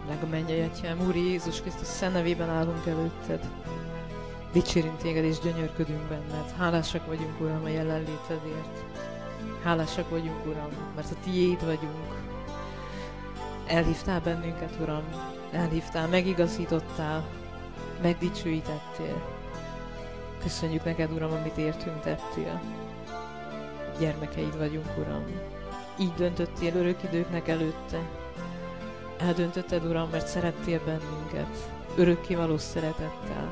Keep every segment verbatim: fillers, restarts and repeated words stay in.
Drága mennyei Atyám, Úr Jézus Krisztus szent nevében állunk előtted. Dicsérünk téged és gyönyörködünk benned. Hálásak vagyunk, Uram, a jelenlétedért. Hálásak vagyunk, Uram, mert a tiéd vagyunk. Elhívtál bennünket, Uram, elhívtál, megigazítottál, megdicsőítettél. Köszönjük neked, Uram, amit értünk tettél. Gyermekeid vagyunk, Uram. Így döntöttél örök időknek előtte. Eldöntötted, Uram, mert szerettél bennünket. Örökkévaló szeretettel.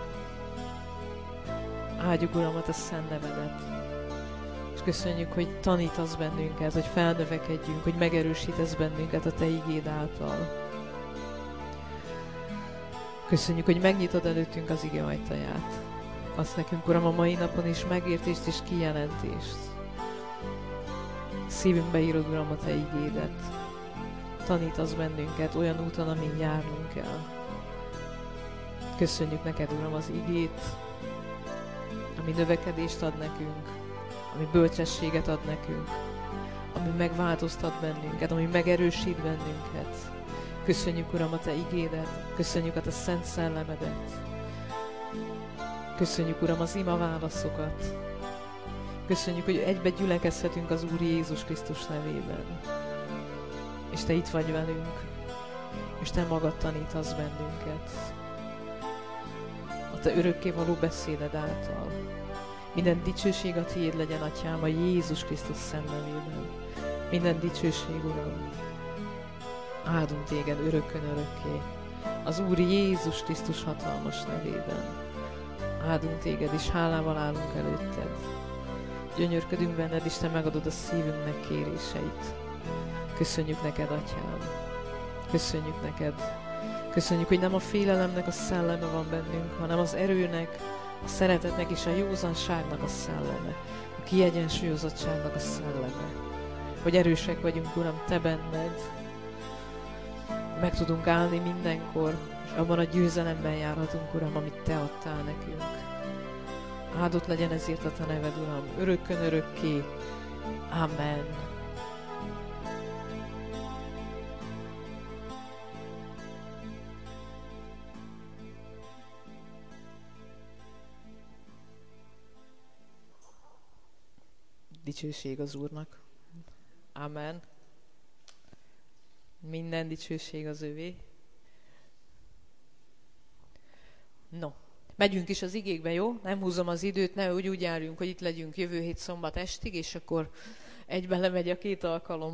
Áldjuk, Uram, a te szent nevedet. És köszönjük, hogy tanítasz bennünket, hogy felnövekedjünk, hogy megerősítesz bennünket a te igéd által. Köszönjük, hogy megnyitod előttünk az ige ajtaját. Azt nekünk, Uram, a mai napon is megértést és kijelentést. Szívünkbe írod, Uram, a te igédet. Tanítasz bennünket olyan úton, amin járnunk kell. Köszönjük neked, Uram, az igét, ami növekedést ad nekünk, ami bölcsességet ad nekünk, ami megváltoztat bennünket, ami megerősít bennünket. Köszönjük, Uram, a te igédet, köszönjük a te szent szellemedet. Köszönjük, Uram, az ima válaszokat. Köszönjük, hogy egybe gyülekezhetünk az Úr Jézus Krisztus nevében. És te itt vagy velünk, és te magad tanítasz bennünket. A te örökkévaló beszéded által. Minden dicsőség a tiéd legyen, Atyám, a Jézus Krisztus szent nevében. Minden dicsőség, Uram. Áldunk téged örökön örökké. Az Úr Jézus Krisztus hatalmas nevében. Áldunk téged, és hálával állunk előtted. Gyönyörködünk benned, és te megadod a szívünknek kéréseit. Köszönjük neked, Atyám. Köszönjük neked. Köszönjük, hogy nem a félelemnek a szelleme van bennünk, hanem az erőnek, a szeretetnek és a józanságnak a szelleme. A kiegyensúlyozottságnak a szelleme. Hogy erősek vagyunk, Uram, te benned. Meg tudunk állni mindenkor, és abban a győzelemben járhatunk, Uram, amit te adtál nekünk. Áldott legyen ezért a te neved, Uram, örökkön örökké. Amen. Dicsőség az Úrnak. Amen. Minden dicsőség az övé. No, megyünk is az igékbe, jó? Nem húzom az időt, ne úgy úgy járjunk, hogy itt legyünk jövő hét szombat estig, és akkor egyben lemegy a két alkalom.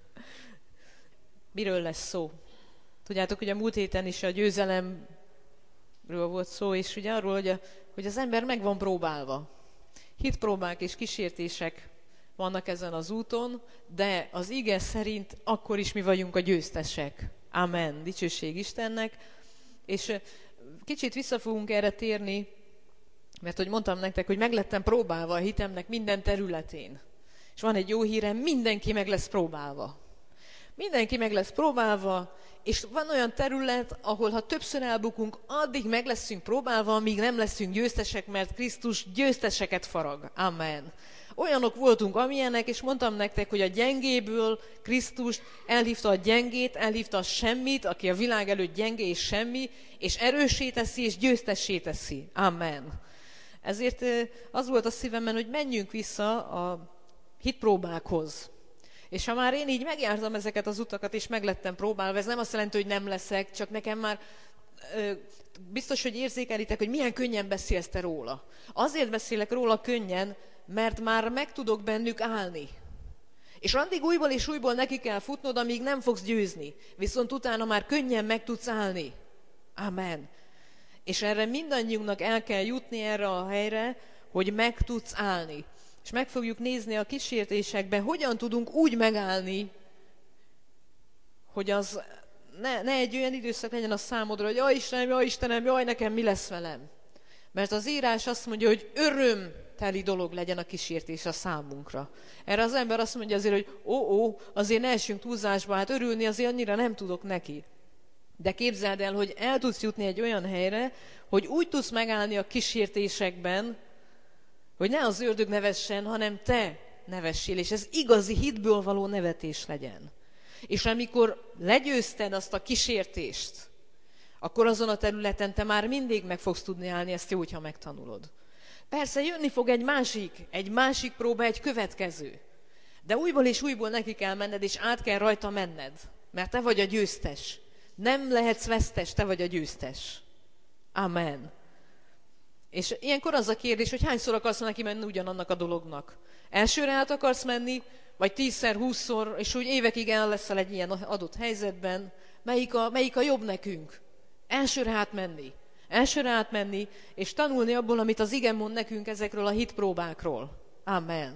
Miről lesz szó? Tudjátok, hogy a múlt héten is a győzelemről volt szó, és ugye arról, hogy, a, hogy az ember meg van próbálva. Hitpróbák és kísértések vannak ezen az úton, de az ige szerint akkor is mi vagyunk a győztesek. Amen. Dicsőség Istennek. És kicsit vissza fogunk erre térni, mert hogy mondtam nektek, hogy meglettem próbálva a hitemnek minden területén. És van egy jó hírem, mindenki meg lesz próbálva. Mindenki meg lesz próbálva, és van olyan terület, ahol ha többször elbukunk, addig meg leszünk próbálva, amíg nem leszünk győztesek, mert Krisztus győzteseket farag. Amen. Olyanok voltunk, amilyenek, és mondtam nektek, hogy a gyengéből Krisztus elhívta a gyengét, elhívta a semmit, aki a világ előtt gyenge és semmi, és erőssé teszi, és győztessé teszi. Amen. Ezért az volt a szívemben, hogy menjünk vissza a hitpróbákhoz. És ha már én így megjártam ezeket az utakat, és meglettem próbálva, ez nem azt jelenti, hogy nem leszek, csak nekem már ö, biztos, hogy érzékelitek, hogy milyen könnyen beszélsz te róla. Azért beszélek róla könnyen, mert már meg tudok bennük állni. És addig újból és újból neki kell futnod, amíg nem fogsz győzni. Viszont utána már könnyen meg tudsz állni. Amen. És erre mindannyiunknak el kell jutni erre a helyre, hogy meg tudsz állni. És meg fogjuk nézni a kísértésekben, hogyan tudunk úgy megállni, hogy az ne, ne egy olyan időszak legyen a számodra, hogy jaj Istenem, jaj Istenem, jaj nekem mi lesz velem. Mert az írás azt mondja, hogy örömteli dolog legyen a kísértés a számunkra. Erre az ember azt mondja azért, hogy ó, ó, azért ne essünk túlzásba, hát örülni azért annyira nem tudok neki. De képzeld el, hogy el tudsz jutni egy olyan helyre, hogy úgy tudsz megállni a kísértésekben, hogy ne az ördög nevessen, hanem te nevessél, és ez igazi hitből való nevetés legyen. És amikor legyőzted azt a kísértést, akkor azon a területen te már mindig meg fogsz tudni állni, ezt jó, hogyha megtanulod. Persze jönni fog egy másik, egy másik próba, egy következő. De újból és újból neki kell menned, és át kell rajta menned. Mert te vagy a győztes. Nem lehetsz vesztes, te vagy a győztes. Amen. És ilyenkor az a kérdés, hogy hányszor akarsz neki menni ugyanannak a dolognak. Elsőre át akarsz menni, vagy tízszer, húszszor, és úgy évekig el leszel egy ilyen adott helyzetben. Melyik a, melyik a jobb nekünk? Elsőre átmenni. Elsőre átmenni, és tanulni abból, amit az ige mond nekünk ezekről a hitpróbákról. Amen.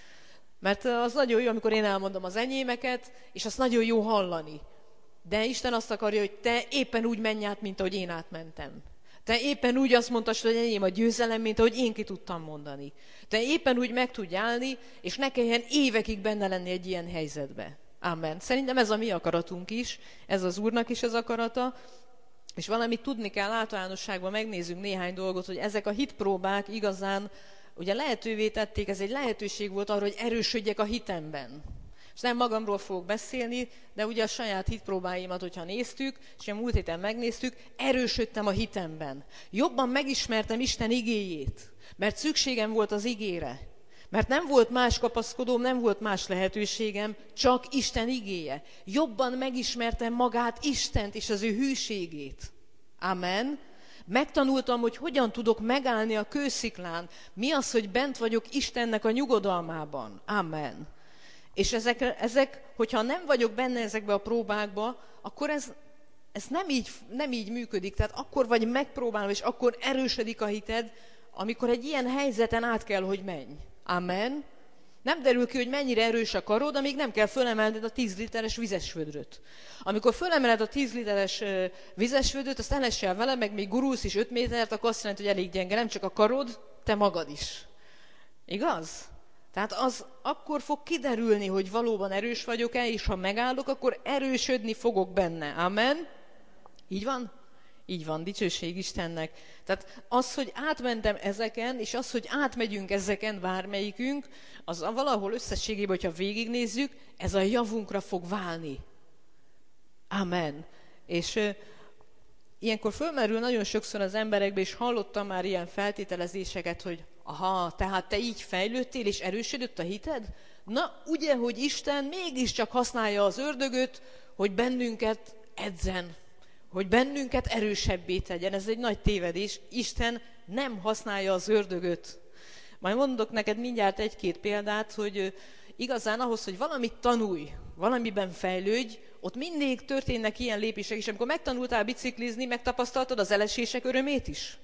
Mert az nagyon jó, amikor én elmondom az enyémeket, és azt nagyon jó hallani. De Isten azt akarja, hogy te éppen úgy menj át, mint ahogy én átmentem. Te éppen úgy azt mondtad, hogy enyém a győzelem, mint ahogy én ki tudtam mondani. Te éppen úgy meg tudj állni, és ne kelljen évekig benne lenni egy ilyen helyzetbe. Amen. Szerintem ez a mi akaratunk is, ez az Úrnak is az akarata, és valamit tudni kell általánosságban, megnézzünk néhány dolgot, hogy ezek a hitpróbák igazán ugye lehetővé tették, ez egy lehetőség volt arra, hogy erősödjek a hitemben. És nem magamról fogok beszélni, de ugye a saját hitpróbáimat, hogyha néztük, és a múlt héten megnéztük, erősödtem a hitemben. Jobban megismertem Isten igéjét, mert szükségem volt az igére. Mert nem volt más kapaszkodóm, nem volt más lehetőségem, csak Isten igéje. Jobban megismertem magát, Istent és az ő hűségét. Amen. Megtanultam, hogy hogyan tudok megállni a kősziklán. Mi az, hogy bent vagyok Istennek a nyugodalmában. Amen. És ezek, ezek hogyha nem vagyok benne ezekbe a próbákba, akkor ez, ez nem, így, nem így működik. Tehát akkor vagy megpróbálom, és akkor erősödik a hited, amikor egy ilyen helyzeten át kell, hogy menj. Amen. Nem derül ki, hogy mennyire erős a karod, amíg nem kell fölemelned a tíz literes vizesvödröt. Amikor fölemeled a tíz literes vizesvödröt, azt elesel vele, meg még gurulsz is öt métert, akkor azt jelenti, hogy elég gyenge, nem csak a karod, te magad is. Igaz? Tehát az akkor fog kiderülni, hogy valóban erős vagyok-e, és ha megállok, akkor erősödni fogok benne. Amen? Így van? Így van, dicsőség Istennek. Tehát az, hogy átmentem ezeken, és az, hogy átmegyünk ezeken bármelyikünk, az valahol összességében, hogyha végignézzük, ez a javunkra fog válni. Amen. És uh, ilyenkor fölmerül nagyon sokszor az emberekbe, és hallottam már ilyen feltételezéseket, hogy aha, tehát te így fejlődtél, és erősödött a hited? Na, ugye, hogy Isten mégiscsak használja az ördögöt, hogy bennünket edzen, hogy bennünket erősebbé tegyen. Ez egy nagy tévedés. Isten nem használja az ördögöt. Majd mondok neked mindjárt egy-két példát, hogy igazán ahhoz, hogy valamit tanulj, valamiben fejlődj, ott mindig történnek ilyen lépések, és amikor megtanultál biciklizni, megtapasztaltad az elesések örömét is.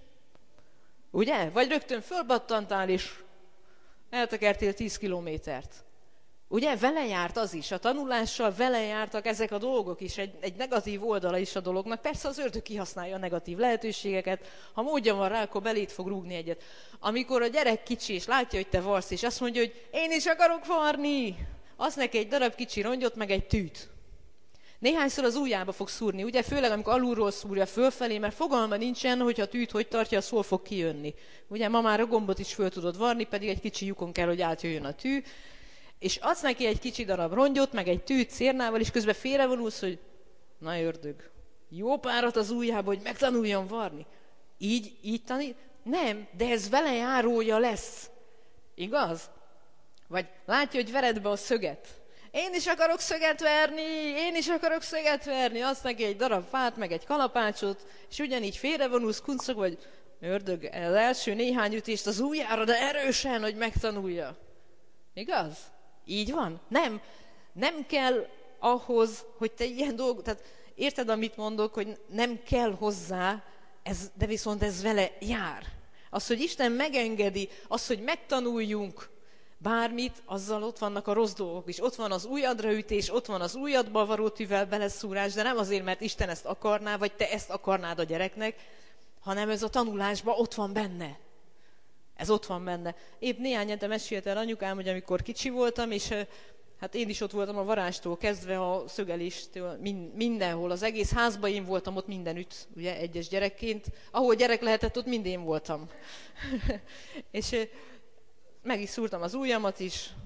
Ugye? Vagy rögtön fölbattantál, és eltekertél tíz kilométert. Ugye, vele járt az is, a tanulással vele jártak ezek a dolgok is, egy, egy negatív oldala is a dolognak. Persze az ördög kihasználja a negatív lehetőségeket, ha módja van rá, akkor belét fog rúgni egyet. Amikor a gyerek kicsi, és látja, hogy te varsz, és azt mondja, hogy én is akarok varni, az neki egy darab kicsi rongyot, meg egy tűt. Néhányszor az ujjába fog szúrni, ugye, főleg amikor alulról szúrja fölfelé, mert fogalma nincsen, hogy a tűt hogy tartja, az hol fog kijönni. Ugye, ma már a gombot is föl tudod varni, pedig egy kicsi lyukon kell, hogy átjöjjön a tű. És adsz neki egy kicsi darab rongyot, meg egy tűt szérnával, és közben félrevonulsz, hogy na ördög, jó párat az ujjába, hogy megtanuljon varni. Így, így tanít? Nem, de ez vele járója lesz. Igaz? Vagy látja, hogy vered be a szöget. Én is akarok szöget verni, én is akarok szöget verni. Adsz neki egy darab fát, meg egy kalapácsot, és ugyanígy félrevonulsz, kuncog, vagy ördög, az első néhány ütést az ujjára, de erősen, hogy megtanulja. Igaz? Így van? Nem. Nem kell ahhoz, hogy te ilyen dolgok... Tehát érted, amit mondok, hogy nem kell hozzá, ez, de viszont ez vele jár. Az, hogy Isten megengedi, az, hogy megtanuljunk bármit, azzal ott vannak a rossz dolgok is. Ott van az ujjadra ütés, ott van az ujjadba varó tűvel beleszúrás, de nem azért, mert Isten ezt akarná, vagy te ezt akarnád a gyereknek, hanem ez a tanulásban ott van benne. Ez ott van benne. Épp néhány hete mesélte el anyukám, hogy amikor kicsi voltam, és hát én is ott voltam a varástól kezdve, a szögeléstől, mindenhol, az egész házban én voltam ott mindenütt, ugye, egyes gyerekként. Ahol gyerek lehetett, ott mind én voltam. És meg is szúrtam az ujjamat is,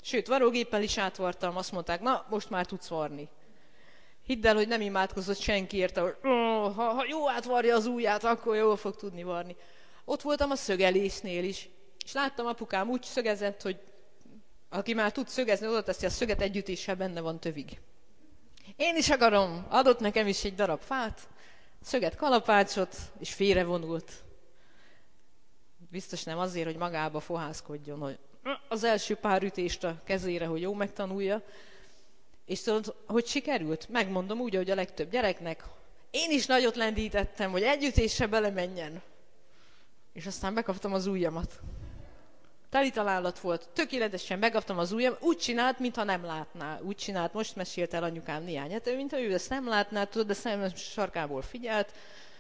Sőt, varrógéppel is átvartam, azt mondták, na, most már tudsz varni. Hidd el, hogy nem imádkozott senki érte, hogy oh, ha, ha jó átvarja az ujját, akkor jól fog tudni varni. Ott voltam a szögelésznél is, és láttam, apukám úgy szögezett, hogy aki már tud szögezni, oda teszi a szöget együttéssel, benne van tövig. Én is akarom, adott nekem is egy darab fát, szöget kalapácsot, és félrevonult. Biztos nem azért, hogy magába fohászkodjon, hogy az első pár ütést a kezére, hogy jó megtanulja. És tudod, hogy sikerült? Megmondom úgy, hogy a legtöbb gyereknek. Én is nagyot lendítettem, hogy egy ütésre belemenjen. És aztán bekaptam az ujjamat. Teli találat volt, tökéletesen megkaptam az ujjam, úgy csinált, mintha nem látná. Úgy csinált, most mesélt el anyukám néhány hete, mintha ő ezt nem látná, tudod, de szemem sarkából figyelt.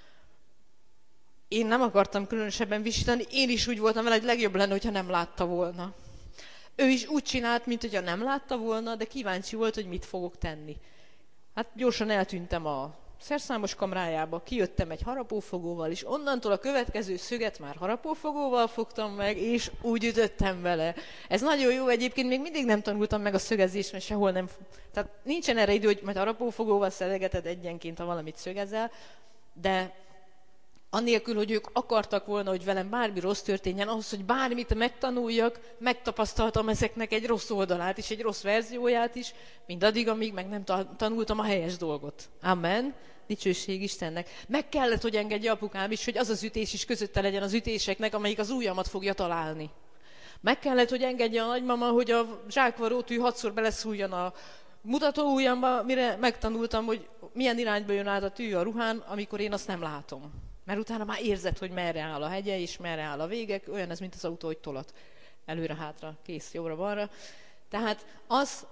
Én nem akartam különösebben visítani, én is úgy voltam vele, hogy legjobb lenne, hogyha nem látta volna. Ő is úgy csinált, mint hogyha nem látta volna, de kíváncsi volt, hogy mit fogok tenni. Hát gyorsan eltűntem a szerszámos kamrájába, kijöttem egy harapófogóval, és onnantól a következő szöget már harapófogóval fogtam meg, és úgy ütöttem vele. Ez nagyon jó, egyébként még mindig nem tanultam meg a szögezést, mert sehol nem... Tehát nincsen erre idő, hogy majd harapófogóval szedegeted egyenként, ha valamit szögezel, de annélkül, hogy ők akartak volna, hogy velem bármi rossz történjen, ahhoz, hogy bármit megtanuljak, megtapasztaltam ezeknek egy rossz oldalát és egy rossz verzióját is, mindaddig, amíg meg nem tanultam a helyes dolgot. Amen. Dicsőség Istennek. Meg kellett, hogy engedje apukám is, hogy az az ütés is közötte legyen az ütéseknek, amelyik az ujjamat fogja találni. Meg kellett, hogy engedje a nagymama, hogy a zsákvarótű hatszor beleszúrjon a mutató ujjamba, mire megtanultam, hogy milyen irányba jön át a tű a ruhán, amikor én azt nem látom. Mert utána már érzed, hogy merre áll a hegye, és merre áll a végek, olyan ez, mint az autó, hogy tolat. Előre-hátra, kész, jobbra-balra. Tehát az,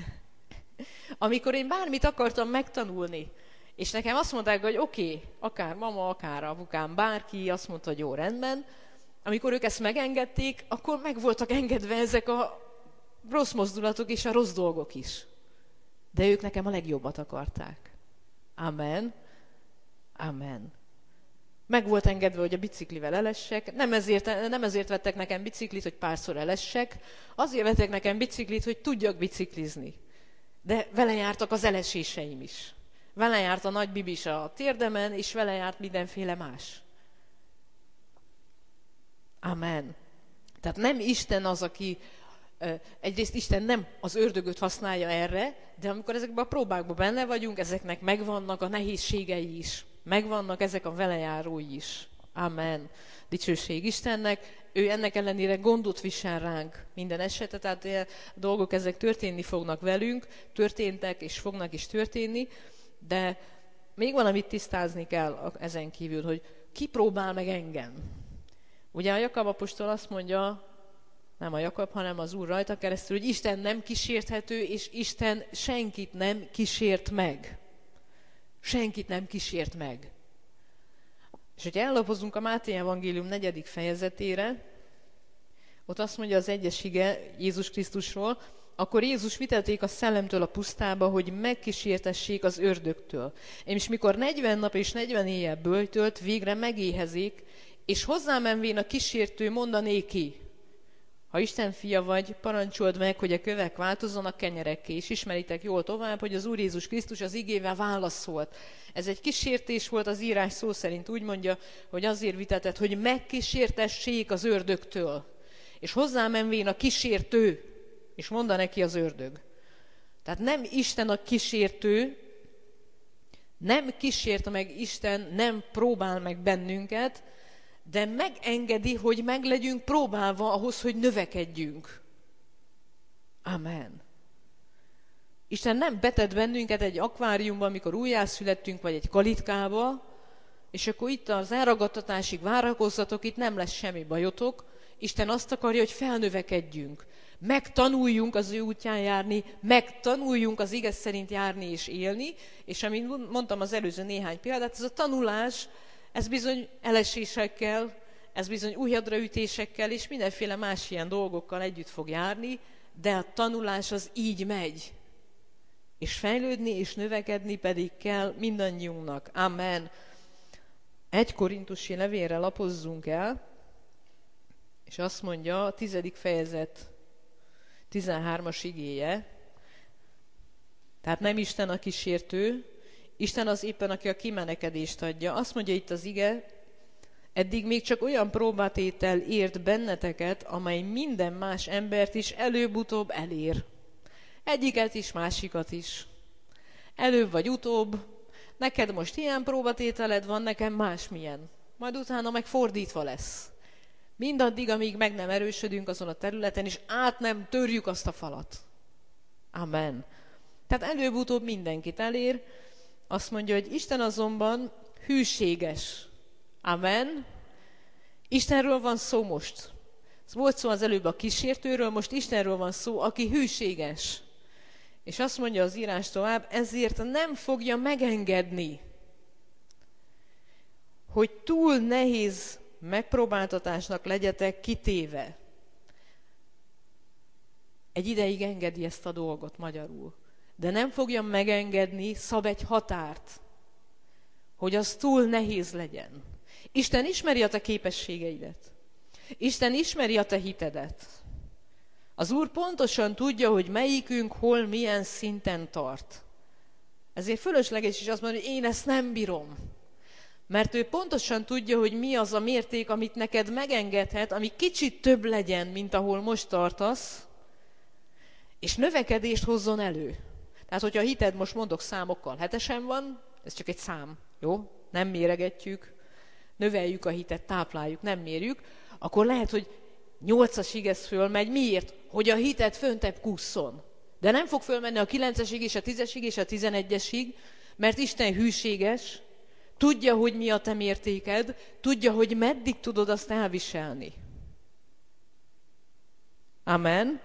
amikor én bármit akartam megtanulni, és nekem azt mondták, hogy oké, okay, akár mama, akár apukám, bárki azt mondta, hogy jó, rendben, amikor ők ezt megengedték, akkor meg voltak engedve ezek a rossz mozdulatok és a rossz dolgok is. De ők nekem a legjobbat akarták. Amen. Amen. Meg volt engedve, hogy a biciklivel elessek, nem ezért, nem ezért vettek nekem biciklit, hogy párszor elessek, azért vettek nekem biciklit, hogy tudjak biciklizni. De vele jártak az eleséseim is. Vele járt a nagy bibis a térdemen, és vele járt mindenféle más. Amen. Tehát nem Isten az, aki... Egyrészt Isten nem az ördögöt használja erre, de amikor ezekben a próbákban benne vagyunk, ezeknek megvannak a nehézségei is. Megvannak ezek a velejárói is. Amen. Dicsőség Istennek. Ő ennek ellenére gondot visel ránk minden esetet, tehát a dolgok ezek történni fognak velünk, történtek és fognak is történni, de még valamit tisztázni kell ezen kívül, hogy ki próbál meg engem. Ugye a Jakab apostol azt mondja, nem a Jakab, hanem az Úr rajta keresztül, hogy Isten nem kísérthető, és Isten senkit nem kísért meg. Senkit nem kísért meg. És hogyha ellapozunk a Máté evangélium negyedik fejezetére, ott azt mondja az egyes ige Jézus Krisztusról, akkor Jézus vitelték a szellemtől a pusztába, hogy megkísértessék az ördögtől. És mikor negyven nap és negyven éjjel böjtölt, végre megéhezik, és hozzámenvén a kísértő mondanéki, ha Isten fia vagy, parancsold meg, hogy a kövek változzanak kenyerekké, és ismeritek jól tovább, hogy az Úr Jézus Krisztus az igével válaszolt. Ez egy kísértés volt, az írás szó szerint úgy mondja, hogy azért vitetett, hogy megkísértessék az ördögtől. És hozzámenvén a kísértő, és mondta neki az ördög. Tehát nem Isten a kísértő, nem kísért meg Isten, nem próbál meg bennünket, de megengedi, hogy meg legyünk próbálva ahhoz, hogy növekedjünk. Amen. Isten nem betett bennünket egy akváriumba, amikor újjászülettünk, vagy egy kalitkába, és akkor itt az elragadtatásig várakozzatok, itt nem lesz semmi bajotok. Isten azt akarja, hogy felnövekedjünk. Megtanuljunk az ő útján járni, megtanuljunk az ige szerint járni és élni, és amint mondtam az előző néhány példát, ez a tanulás, ez bizony elesésekkel, ez bizony újhadraütésekkel és mindenféle más ilyen dolgokkal együtt fog járni, de a tanulás az így megy. És fejlődni és növekedni pedig kell mindannyiunknak. Amen. Egy korintusi levélre lapozzunk el, és azt mondja a tizedik fejezet tizenhármas igéje. Tehát nem Isten a kísértő, Isten az éppen, aki a kimenekedést adja. Azt mondja itt az ige, eddig még csak olyan próbatétel ért benneteket, amely minden más embert is előbb-utóbb elér. Egyiket is, másikat is. Előbb vagy utóbb, neked most ilyen próbatételed van, nekem másmilyen. Majd utána meg fordítva lesz. Mindaddig, amíg meg nem erősödünk azon a területen, és át nem törjük azt a falat. Amen. Tehát előbb-utóbb mindenkit elér. Azt mondja, hogy Isten azonban hűséges. Amen. Istenről van szó most. Volt szó az előbb a kísértőről, most Istenről van szó, aki hűséges. És azt mondja az írás tovább, ezért nem fogja megengedni, hogy túl nehéz megpróbáltatásnak legyetek kitéve. Egy ideig engedi ezt a dolgot magyarul. De nem fogja megengedni, szab egy határt, hogy az túl nehéz legyen. Isten ismeri a te képességeidet. Isten ismeri a te hitedet. Az Úr pontosan tudja, hogy melyikünk hol milyen szinten tart. Ezért fölösleges is azt mondani, hogy én ezt nem bírom. Mert ő pontosan tudja, hogy mi az a mérték, amit neked megengedhet, ami kicsit több legyen, mint ahol most tartasz, és növekedést hozzon elő. Tehát, hogyha a hited, most mondok számokkal, hetesen van, ez csak egy szám, jó? Nem méregetjük, növeljük a hitet, tápláljuk, nem mérjük, akkor lehet, hogy nyolcasig ez fölmegy. Miért? Hogy a hitet föntebb kússzon. De nem fog fölmenni a kilencesig és a tízesig és a tizenegyesig, mert Isten hűséges, tudja, hogy mi a te mértéked, tudja, hogy meddig tudod azt elviselni. Amen.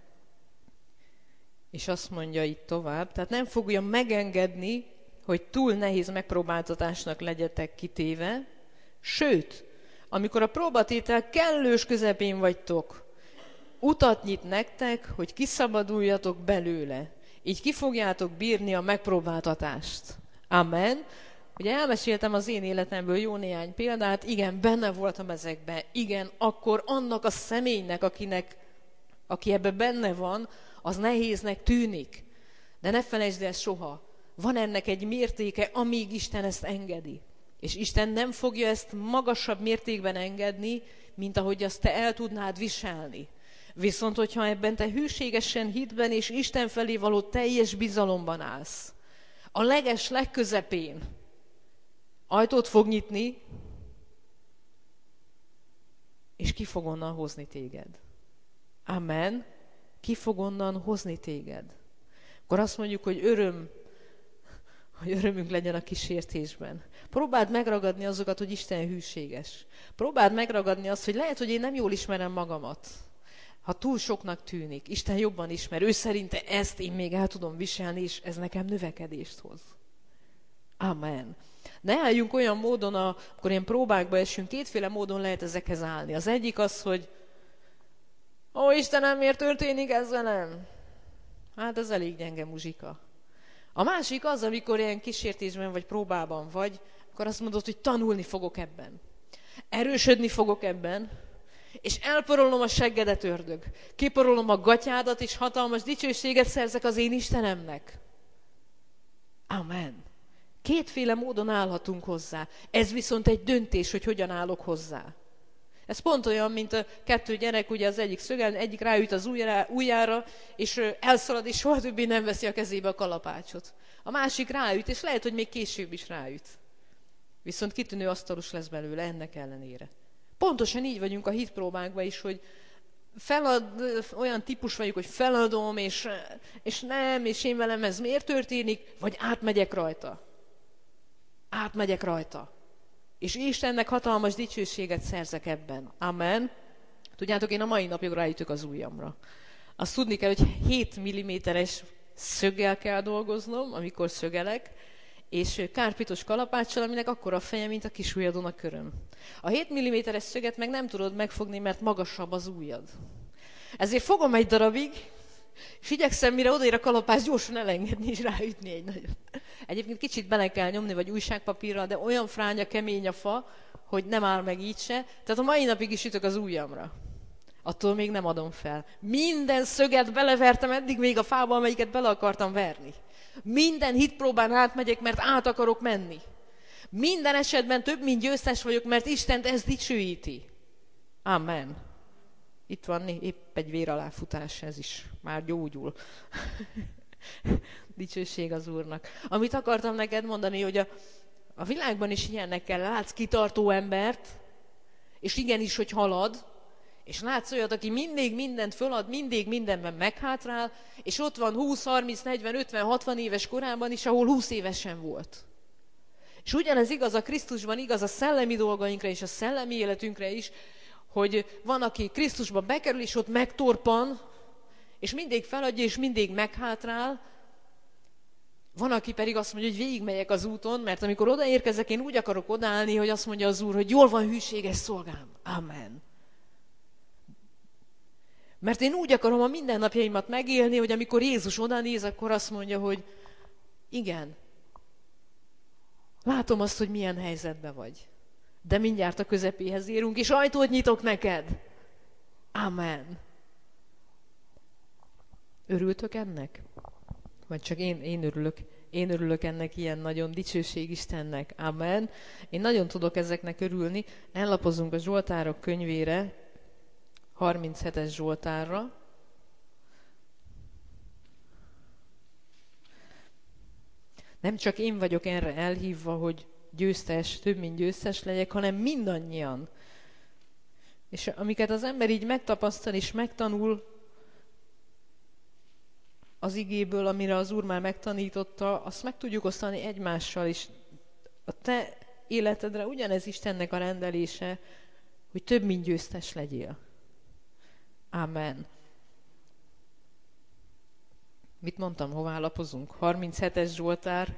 És azt mondja itt tovább, tehát nem fogja megengedni, hogy túl nehéz megpróbáltatásnak legyetek kitéve, sőt, amikor a próbatétel kellős közepén vagytok, utat nyit nektek, hogy kiszabaduljatok belőle. Így ki fogjátok bírni a megpróbáltatást. Amen. Ugye elmeséltem az én életemből jó néhány példát, igen, benne voltam ezekben, igen, akkor annak a személynek, akinek, aki ebbe benne van, az nehéznek tűnik. De ne felejtsd el soha, van ennek egy mértéke, amíg Isten ezt engedi. És Isten nem fogja ezt magasabb mértékben engedni, mint ahogy azt te el tudnád viselni. Viszont, hogyha ebben te hűségesen hitben és Isten felé való teljes bizalomban állsz, a leges legközepén ajtót fog nyitni, és ki fog onnan hozni téged. Amen. Ki fog onnan hozni téged. Akkor azt mondjuk, hogy öröm, hogy örömünk legyen a kísértésben. Próbáld megragadni azokat, hogy Isten hűséges. Próbáld megragadni azt, hogy lehet, hogy én nem jól ismerem magamat. Ha túl soknak tűnik, Isten jobban ismer. Ő szerinte ezt én még el tudom viselni, és ez nekem növekedést hoz. Amen. Ne álljunk olyan módon, amikor ilyen próbákba esünk, kétféle módon lehet ezekhez állni. Az egyik az, hogy ó, Istenem, miért történik ez velem? Hát ez elég gyenge muzsika. A másik az, amikor ilyen kísértésben vagy próbában vagy, akkor azt mondod, hogy tanulni fogok ebben. Erősödni fogok ebben, és elporolom a seggedet, ördög. Kiporolom a gatyádat, és hatalmas dicsőséget szerzek az én Istenemnek. Amen. Kétféle módon állhatunk hozzá. Ez viszont egy döntés, hogy hogyan állok hozzá. Ez pont olyan, mint a kettő gyerek, ugye az egyik szögel, egyik ráüt az ujjára, ujjára, és elszalad, és soha többé nem veszi a kezébe a kalapácsot. A másik ráüt, és lehet, hogy még később is ráüt. Viszont kitűnő asztalos lesz belőle ennek ellenére. Pontosan így vagyunk a hitpróbákban is, hogy felad, olyan típus vagyunk, hogy feladom, és, és nem, és én velem ez miért történik, vagy átmegyek rajta. Átmegyek rajta. És Istennek hatalmas dicsőséget szerzek ebben. Amen. Tudjátok, én a mai napig ráütök az ujjamra. Azt tudni kell, hogy hét milliméteres szöggel kell dolgoznom, amikor szögelek, és kárpitos kalapáccsal, aminek akkora a feje, mint a kis ujjadon a köröm. A hét milliméteres szöget meg nem tudod megfogni, mert magasabb az ujjad. Ezért fogom egy darabig, és igyekszem, mire odaér a kalapács, gyorsan elengedni és ráütni egy nagyot. Egyébként kicsit bele kell nyomni, vagy újságpapírral, de olyan fránya, kemény a fa, hogy nem áll meg így se. Tehát a mai napig is ütök az ujjamra. attól még nem adom fel. Minden szöget belevertem eddig még a fába, amelyiket bele akartam verni. Minden hitpróbán átmegyek, mert át akarok menni. Minden esetben több, mint győztes vagyok, mert Istent ez dicsőíti. Amen. Itt van épp egy véraláfutás, ez is már gyógyul. Dicsőség az Úrnak. Amit akartam neked mondani, hogy a, a világban is ilyennek kell. Látsz kitartó embert, és igenis, hogy halad, és látsz olyat, aki mindig mindent fölad, mindig mindenben meghátrál, és ott van húsz, harminc, negyven, ötven, hatvan éves korában is, ahol húsz évesen volt. És ugyanez igaz a Krisztusban, igaz a szellemi dolgainkra és a szellemi életünkre is, hogy van, aki Krisztusba bekerül, és ott megtorpan, és mindig feladja, és mindig meghátrál. Van, aki pedig azt mondja, hogy végigmegyek az úton, mert amikor odaérkezek, én úgy akarok odaállni, hogy azt mondja az Úr, hogy jól van, hűséges szolgám. Amen. Mert én úgy akarom a mindennapjaimat megélni, hogy amikor Jézus odanéz, akkor azt mondja, hogy igen, látom azt, hogy milyen helyzetben vagy. De mindjárt a közepéhez érünk, és ajtót nyitok neked. Amen. Örültök ennek? Vagy csak én, én örülök? Én örülök ennek ilyen nagyon dicsőség Istennek. Amen. Én nagyon tudok ezeknek örülni. Ellapozunk a Zsoltárok könyvére, harminchetes Zsoltárra. Nem csak én vagyok erre elhívva, hogy győztes, több mint győztes legyek, hanem mindannyian. És amiket az ember így megtapasztal és megtanul az igéből, amire az Úr már megtanította, azt meg tudjuk osztani egymással, és a te életedre ugyanez Istennek a rendelése, hogy több mint győztes legyél. Amen. Mit mondtam, hová lapozunk? harminchetes Zsoltár,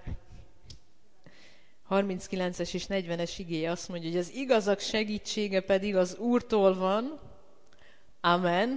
harminckilences és negyvenes igéje azt mondja, hogy az igazak segítsége pedig az Úrtól van. Amen.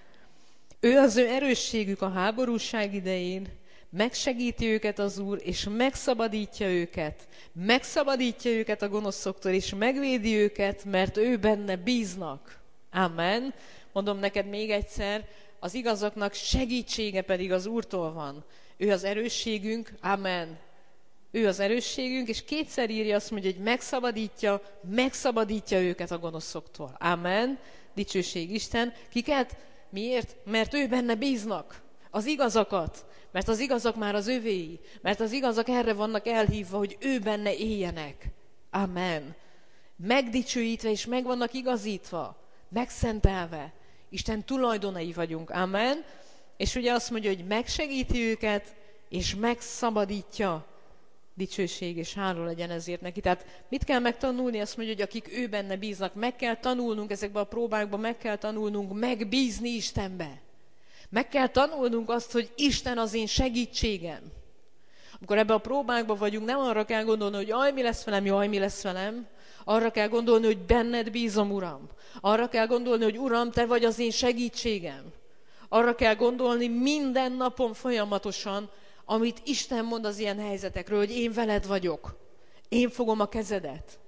Ő az ő erősségük a háborúság idején, megsegíti őket az Úr, és megszabadítja őket. Megszabadítja őket a gonoszoktól, és megvédi őket, mert ő benne bíznak. Amen. Mondom neked még egyszer, az igazaknak segítsége pedig az Úrtól van. Ő az erősségünk, amen. Ő az erősségünk, és kétszer írja azt mondja, hogy megszabadítja, megszabadítja őket a gonoszoktól. Amen. Dicsőség Isten. Kiket? Miért? Mert ő benne bíznak. Az igazakat. Mert az igazak már az övéi. Mert az igazak erre vannak elhívva, hogy ő benne éljenek. Amen. Megdicsőítve és meg vannak igazítva. Megszentelve. Isten tulajdonai vagyunk. Amen. És ugye azt mondja, hogy megsegíti őket, és megszabadítja. Dicsőség és hála legyen ezért neki. Tehát mit kell megtanulni? Azt mondja, hogy akik ő benne bíznak, meg kell tanulnunk ezekben a próbákban, meg kell tanulnunk megbízni Istenbe. Meg kell tanulnunk azt, hogy Isten az én segítségem. Amikor ebben a próbákban vagyunk, nem arra kell gondolni, hogy jaj, mi lesz velem, jaj, mi lesz velem. Arra kell gondolni, hogy benned bízom, Uram. Arra kell gondolni, hogy Uram, te vagy az én segítségem. Arra kell gondolni minden napon folyamatosan, amit Isten mond az ilyen helyzetekről, hogy én veled vagyok. Én fogom a kezedet.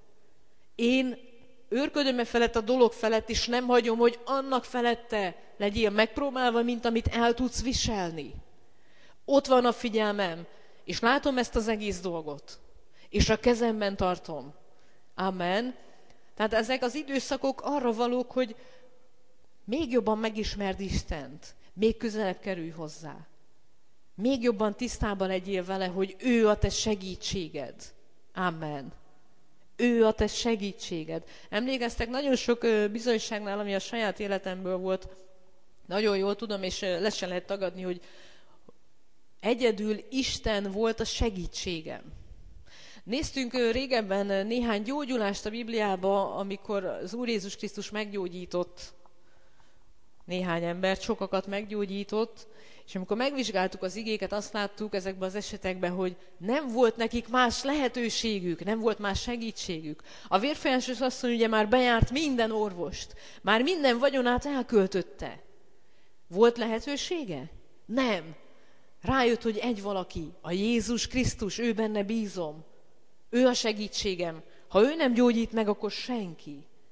Én őrködöm-e felett a dolog felett, és nem hagyom, hogy annak felette legyél megpróbálva, mint amit el tudsz viselni. Ott van a figyelmem, és látom ezt az egész dolgot. És a kezemben tartom. Amen. Tehát ezek az időszakok arra valók, hogy még jobban megismerd Istent. Még közelebb kerülj hozzá. Még jobban tisztában legyél vele, hogy ő a te segítséged. Amen. Ő a te segítséged. Emlékeztek, nagyon sok bizonyságnál, ami a saját életemből volt, nagyon jól tudom, és le se lehet tagadni, hogy egyedül Isten volt a segítségem. Néztünk régebben néhány gyógyulást a Bibliába, amikor az Úr Jézus Krisztus meggyógyított néhány embert, sokakat meggyógyított, és amikor megvizsgáltuk az igéket, azt láttuk ezekben az esetekben, hogy nem volt nekik más lehetőségük, nem volt más segítségük. A vérfolyasos asszony ugye már bejárt minden orvost, már minden vagyonát elköltötte. Volt lehetősége? Nem. Rájött, hogy egy valaki, a Jézus Krisztus, ő benne bízom. Ő a segítségem. Ha ő nem gyógyít meg, akkor senki.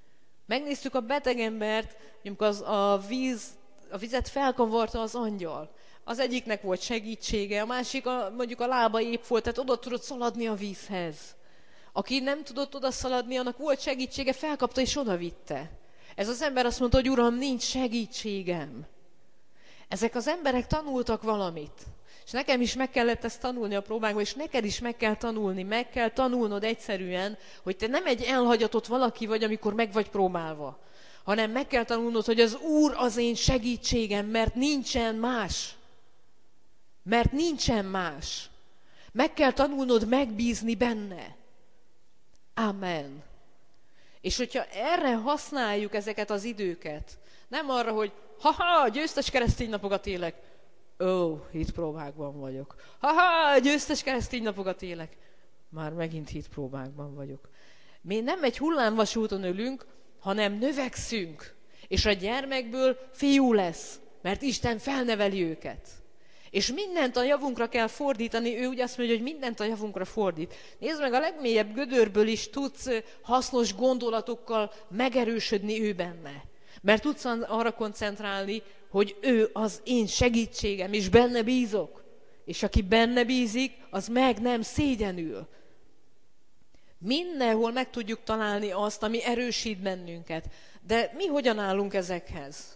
Megnéztük a beteg embert, amikor az a, víz, a vizet felkavarta az angyal. Az egyiknek volt segítsége, a másik a, mondjuk a lába épp volt, tehát oda tudott szaladni a vízhez. Aki nem tudott oda szaladni, annak volt segítsége, felkapta és odavitte. Ez az ember azt mondta, hogy Uram, nincs segítségem. Ezek az emberek tanultak valamit. És nekem is meg kellett ezt tanulni a próbákban, és neked is meg kell tanulni, meg kell tanulnod egyszerűen, hogy te nem egy elhagyatott valaki vagy, amikor meg vagy próbálva, hanem meg kell tanulnod, hogy az Úr az én segítségem, mert nincsen más. Mert nincsen más. Meg kell tanulnod megbízni benne. Amen. És hogyha erre használjuk ezeket az időket, nem arra, hogy ha-ha, győztes keresztény napokat élek, ó, hitpróbákban vagyok. Ha-ha, győztes keresztény napokat élek, már megint hitpróbákban vagyok. Mi nem egy hullámvasúton ülünk, hanem növekszünk, és a gyermekből fiú lesz, mert Isten felneveli őket. És mindent a javunkra kell fordítani, ő úgy azt mondja, hogy mindent a javunkra fordít. Nézd meg, a legmélyebb gödörből is tudsz hasznos gondolatokkal megerősödni ő benne. Mert tudsz arra koncentrálni, hogy ő az én segítségem, és benne bízok. És aki benne bízik, az meg nem szégyenül. Mindenhol meg tudjuk találni azt, ami erősít bennünket. De mi hogyan állunk ezekhez?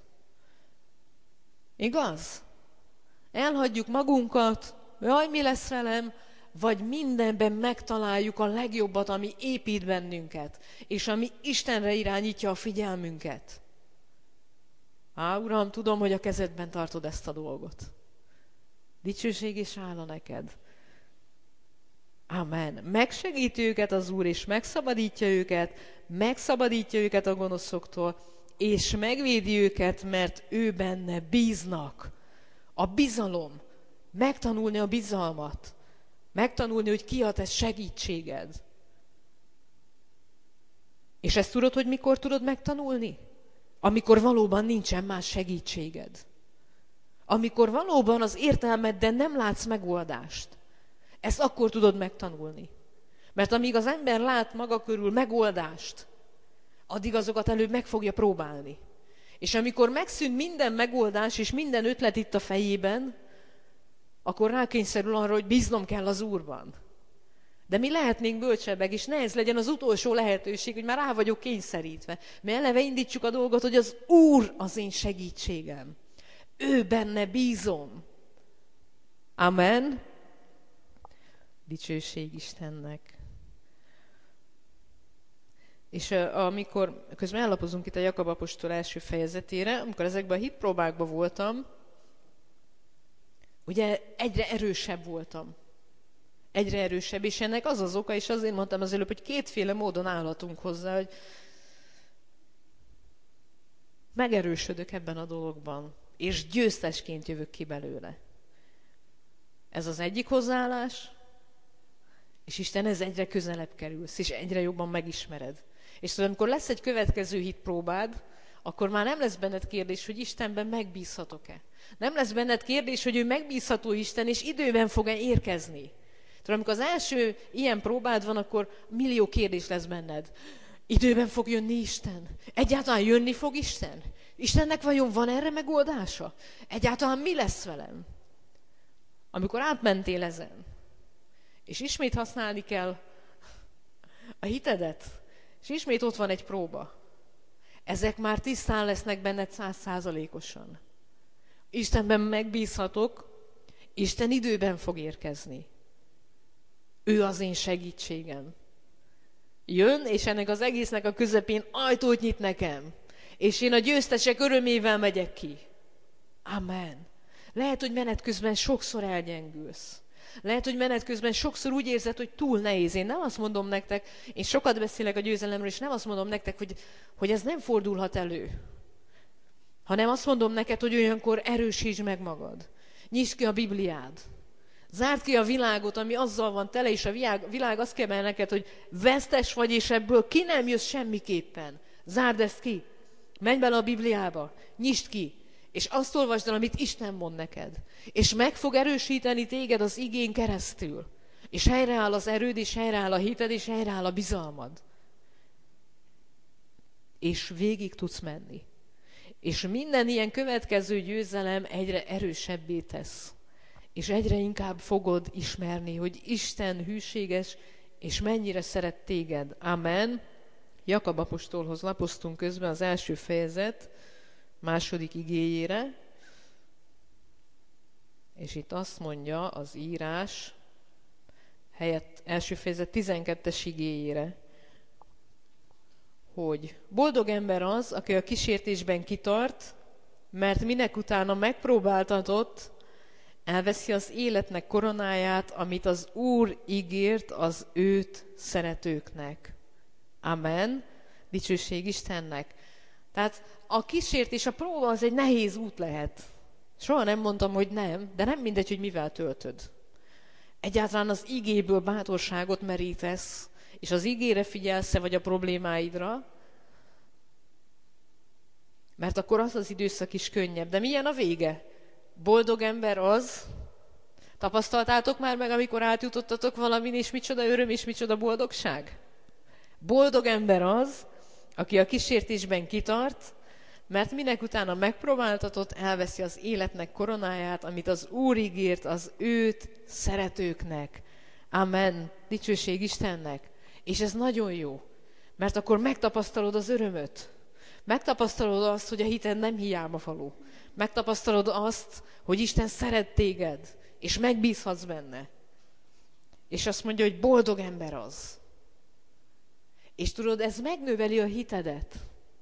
Igaz? Elhagyjuk magunkat, jaj, mi lesz velem, vagy mindenben megtaláljuk a legjobbat, ami épít bennünket, és ami Istenre irányítja a figyelmünket. Á, Uram, tudom, hogy a kezedben tartod ezt a dolgot. Dicsőség és hála neked. Amen. Megsegíti őket az Úr, és megszabadítja őket, megszabadítja őket a gonoszoktól, és megvédi őket, mert ő benne bíznak. A bizalom. Megtanulni a bizalmat. Megtanulni, hogy ki a te segítséged. És ezt tudod, hogy mikor tudod megtanulni? Amikor valóban nincsen más segítséged. Amikor valóban az értelmeddel nem látsz megoldást. Ezt akkor tudod megtanulni. Mert amíg az ember lát maga körül megoldást, addig azokat előbb meg fogja próbálni. És amikor megszűnt minden megoldás és minden ötlet itt a fejében, akkor rákényszerül arra, hogy bíznom kell az Úrban. De mi lehetnénk bölcsebbek, és ne ez legyen az utolsó lehetőség, hogy már rá vagyok kényszerítve. Mi eleve indítsuk a dolgot, hogy az Úr az én segítségem. Ő benne bízom. Amen. Dicsőség Istennek. És uh, amikor, közben ellapozunk itt a Jakab apostol első fejezetére, amikor ezekben a hitpróbákban voltam, ugye egyre erősebb voltam. Egyre erősebb, és ennek az az oka, és azért mondtam az előbb, hogy kétféle módon állhatunk hozzá, hogy megerősödök ebben a dologban, és győztesként jövök ki belőle. Ez az egyik hozzáállás, és Isten, ez egyre közelebb kerülsz, és egyre jobban megismered. És tudod, amikor lesz egy következő hitpróbád, akkor már nem lesz benned kérdés, hogy Istenben megbízhatok-e. Nem lesz benned kérdés, hogy ő megbízható Isten, és időben fog-e érkezni. Tudod, amikor az első ilyen próbád van, akkor millió kérdés lesz benned. Időben fog jönni Isten? Egyáltalán jönni fog Isten? Istennek vajon van erre megoldása? Egyáltalán mi lesz velem? Amikor átmentél ezen, és ismét használni kell a hitedet, és ismét ott van egy próba, ezek már tisztán lesznek benned százszázalékosan. Istenben megbízhatok, Isten időben fog érkezni. Ő az én segítségem. Jön, és ennek az egésznek a közepén ajtót nyit nekem, és én a győztesek örömével megyek ki. Amen. Lehet, hogy menet közben sokszor elgyengülsz. Lehet, hogy menet közben sokszor úgy érzed, hogy túl nehéz. Én nem azt mondom nektek, én sokat beszélek a győzelemről, és nem azt mondom nektek, hogy, hogy ez nem fordulhat elő. Hanem azt mondom neked, hogy olyankor erősítsd meg magad. Nyisd ki a Bibliád. Zárd ki a világot, ami azzal van tele, és a világ, világ azt kell neked, hogy vesztes vagy, és ebből ki nem jössz semmiképpen. Zárd ezt ki. Menj bele a Bibliába. Nyisd ki. És azt olvasd el, amit Isten mond neked. És meg fog erősíteni téged az igén keresztül. És helyreáll az erőd, és helyreáll a hited, és helyreáll a bizalmad. és végig tudsz menni. És minden ilyen következő győzelem egyre erősebbé tesz. És egyre inkább fogod ismerni, hogy Isten hűséges, és mennyire szeret téged. Amen. Jakab apostolhoz lapoztunk közben az első fejezet második igéjére, és itt azt mondja az írás helyett első fejezet tizenkettes igéjére, hogy boldog ember az, aki a kísértésben kitart, mert minek utána megpróbáltatott, elveszi az életnek koronáját, amit az Úr ígért az őt szeretőknek. Amen. Dicsőség Istennek. Tehát a kísértés, a próba az egy nehéz út lehet. Soha nem mondtam, hogy nem, de nem mindegy, hogy mivel töltöd. Egyáltalán az igéből bátorságot merítesz, és az igére figyelsz-e, vagy a problémáidra, mert akkor az az időszak is könnyebb. De milyen a vége? Boldog ember az, tapasztaltátok már meg, amikor átjutottatok valamin, és micsoda öröm, és micsoda boldogság? Boldog ember az, aki a kísértésben kitart, mert minek utána megpróbáltatott, elveszi az életnek koronáját, amit az Úr ígért az őt szeretőknek. Amen. Dicsőség Istennek. És ez nagyon jó, mert akkor megtapasztalod az örömöt. Megtapasztalod azt, hogy a hited nem hiába való. Megtapasztalod azt, hogy Isten szeret téged, és megbízhatsz benne. És azt mondja, hogy boldog ember az. És tudod, ez megnöveli a hitedet.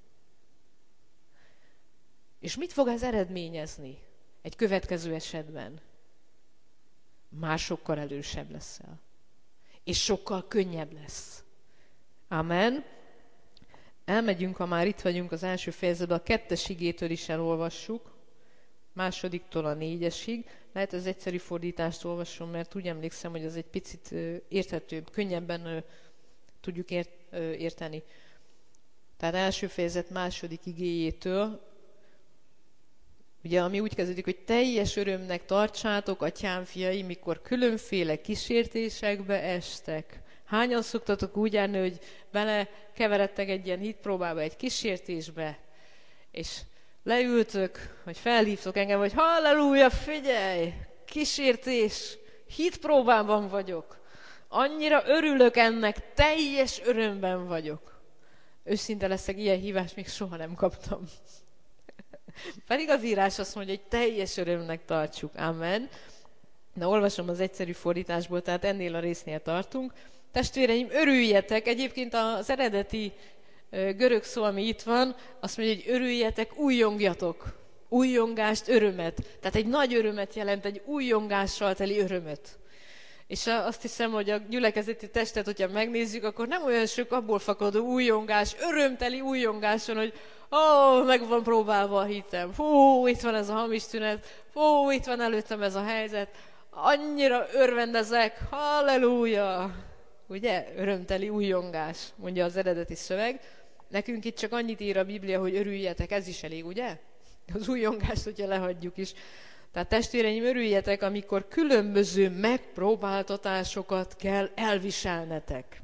És mit fog ez eredményezni egy következő esetben? Már sokkal erősebb leszel. És sokkal könnyebb lesz. Amen. Elmegyünk, ha már itt vagyunk az első fejezetben, a kettes igétől is elolvassuk, másodiktól a négyesig. Lehet az egyszerű fordítást olvasom, mert úgy emlékszem, hogy az egy picit érthetőbb, könnyebben tudjuk ért, érteni. Tehát első fejezet második igéjétől, ugye, ami úgy kezdődik, hogy teljes örömnek tartsátok, atyám fiai, mikor különféle kísértésekbe estek. Hányan szoktatok úgy járni, hogy belekeveredtek egy ilyen hitpróbába, egy kísértésbe, és leültök, vagy felhívtok engem, hogy halleluja, figyelj, kísértés, hitpróbában vagyok. Annyira örülök ennek, teljes örömben vagyok. Őszinte leszek, ilyen hívást még soha nem kaptam. Pedig az írás azt mondja, hogy teljes örömnek tartsuk. Amen. Na, olvasom az egyszerű fordításból, tehát ennél a résznél tartunk. Testvéreim, örüljetek! Egyébként az eredeti görög szó, ami itt van, azt mondja, hogy örüljetek, újjongjatok. Újjongást, örömet. Tehát egy nagy örömet jelent, egy újjongással teli örömet. És azt hiszem, hogy a gyülekezeti testet, hogyha megnézzük, akkor nem olyan sok abból fakadó újjongás, örömteli újjongáson, hogy ó, oh, meg van próbálva a hitem, hú, itt van ez a hamis tünet, hú, itt van előttem ez a helyzet, annyira örvendezek, halleluja! Ugye? Örömteli újjongás, mondja az eredeti szöveg. Nekünk itt csak annyit ír a Biblia, hogy örüljetek, ez is elég, ugye? Az újjongást, hogyha lehagyjuk is. Tehát testvéreim, örüljetek, amikor különböző megpróbáltatásokat kell elviselnetek.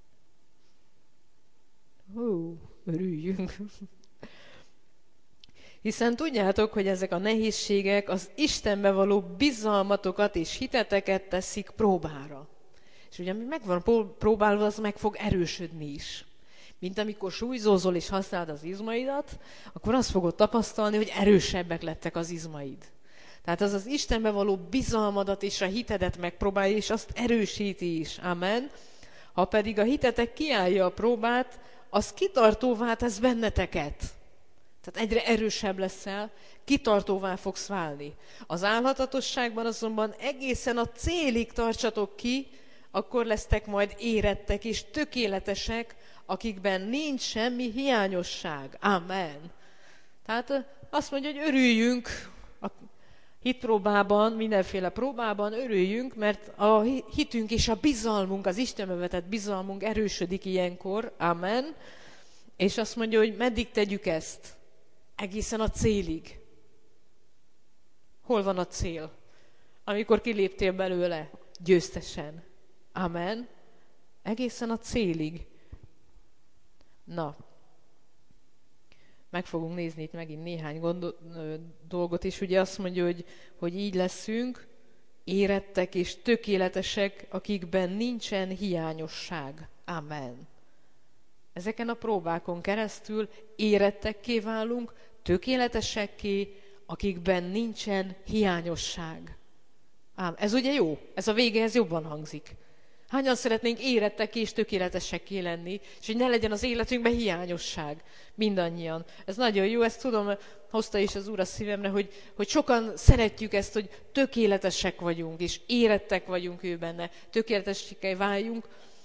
Hú, örüljünk. Hiszen tudjátok, hogy ezek a nehézségek az Istenbe való bizalmatokat és hiteteket teszik próbára. És ugye, ami meg van próbálva, az meg fog erősödni is. Mint amikor súlyzózol és használod az izmaidat, akkor azt fogod tapasztalni, hogy erősebbek lettek az izmaid. Tehát az az Istenbe való bizalmadat és a hitedet megpróbálja, és azt erősíti is. Amen. Ha pedig a hitetek kiállja a próbát, az kitartóvá tesz benneteket. Tehát egyre erősebb leszel, kitartóvá fogsz válni. Az álhatatosságban azonban egészen a célig tartsatok ki, akkor lesztek majd érettek és tökéletesek, akikben nincs semmi hiányosság. Amen. Tehát azt mondja, hogy örüljünk a hitpróbában, mindenféle próbában örüljünk, mert a hitünk és a bizalmunk, az Istenbe vetett bizalmunk erősödik ilyenkor. Amen. És azt mondja, hogy meddig tegyük ezt? Egészen a célig. Hol van a cél? Amikor kiléptél belőle győztesen. Amen. Egészen a célig. Na. meg fogunk nézni itt megint néhány gondol, dolgot, és ugye azt mondja, hogy, hogy így leszünk, érettek és tökéletesek, akikben nincsen hiányosság. Amen. Ezeken a próbákon keresztül érettekké válunk, tökéletesekké, akikben nincsen hiányosság. Ám ez ugye jó, ez a végéhez jobban hangzik. Hányan szeretnénk érettek és tökéletesekké lenni, és hogy ne legyen az életünkben hiányosság. Mindannyian. Ez nagyon jó, ezt tudom, hozta is az Úr a szívemre, hogy, hogy sokan szeretjük ezt, hogy tökéletesek vagyunk, és érettek vagyunk ő benne, tökéletesekké váljunk.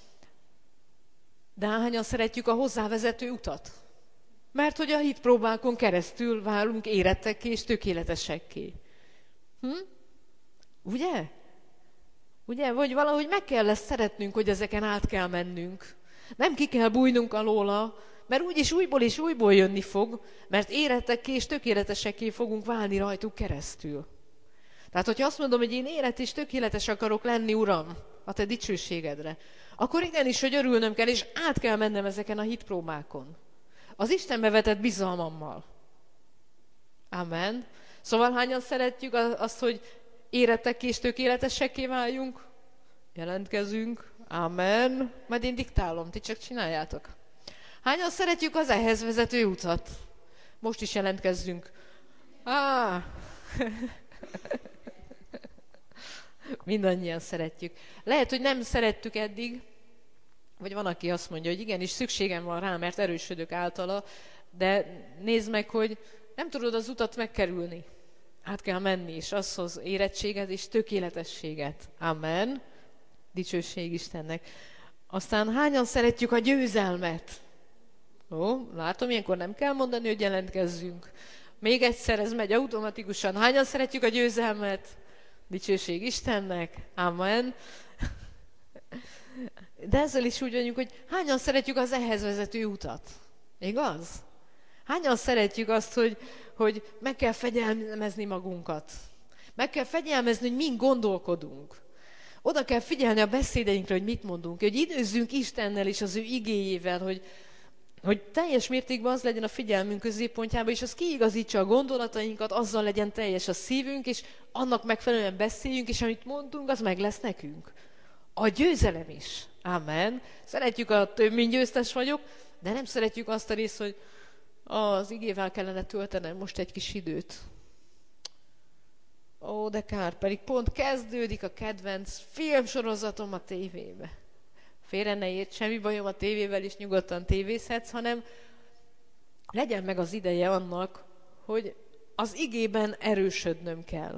De hányan szeretjük a hozzávezető utat? Mert hogy a hitpróbákon keresztül válunk érettekké és tökéletesekké. Hm? Ugye? Ugye? Vagy valahogy meg kell ezt szeretnünk, hogy ezeken át kell mennünk. Nem ki kell bújnunk alóla, mert úgyis újból és újból jönni fog, mert érettekké és tökéletesekké fogunk válni rajtuk keresztül. Tehát, hogyha azt mondom, hogy én élet és tökéletes akarok lenni, Uram, a te dicsőségedre, akkor igenis, hogy örülnöm kell, és át kell mennem ezeken a hitpróbákon. Az Istenbe vetett bizalmammal. Amen. Szóval hányan szeretjük azt, hogy érettekké és tökéletesekké váljunk? Jelentkezünk. Amen. Majd én diktálom, ti csak csináljátok. Hányan szeretjük az ehhez vezető utat? Most is jelentkezzünk. Á! Mindannyian szeretjük. Lehet, hogy nem szerettük eddig, vagy van, aki azt mondja, hogy igenis szükségem van rá, mert erősödök általa, de nézd meg, hogy nem tudod az utat megkerülni. Át kell menni, és az hoz érettséget és tökéletességet. Amen. Dicsőség Istennek. Aztán hányan szeretjük a győzelmet? Ó, látom, ilyenkor nem kell mondani, hogy jelentkezzünk. Még egyszer, ez megy automatikusan. Hányan szeretjük a győzelmet? Dicsőség Istennek. Amen. De ezzel is úgy vagyunk, hogy hányan szeretjük az ehhez vezető utat? Igaz? Hányan szeretjük azt, hogy, hogy meg kell fegyelmezni magunkat? Meg kell fegyelmezni, hogy mind gondolkodunk. Oda kell figyelni a beszédeinkre, hogy mit mondunk, hogy időzzünk Istennel és az ő igéjével, hogy, hogy teljes mértékben az legyen a figyelmünk középpontjában, és az kiigazítsa a gondolatainkat, azzal legyen teljes a szívünk, és annak megfelelően beszéljünk, és amit mondunk, az meg lesz nekünk. A győzelem is. Amen. Szeretjük a több mint győztes vagyok, de nem szeretjük azt a részt, hogy az igével kellene töltenem most egy kis időt. Ó, de kár, pedig pont kezdődik a kedvenc filmsorozatom a tévébe. Félre ne ért, semmi bajom a tévével is, nyugodtan tévézhetsz, hanem legyen meg az ideje annak, hogy az igében erősödnöm kell.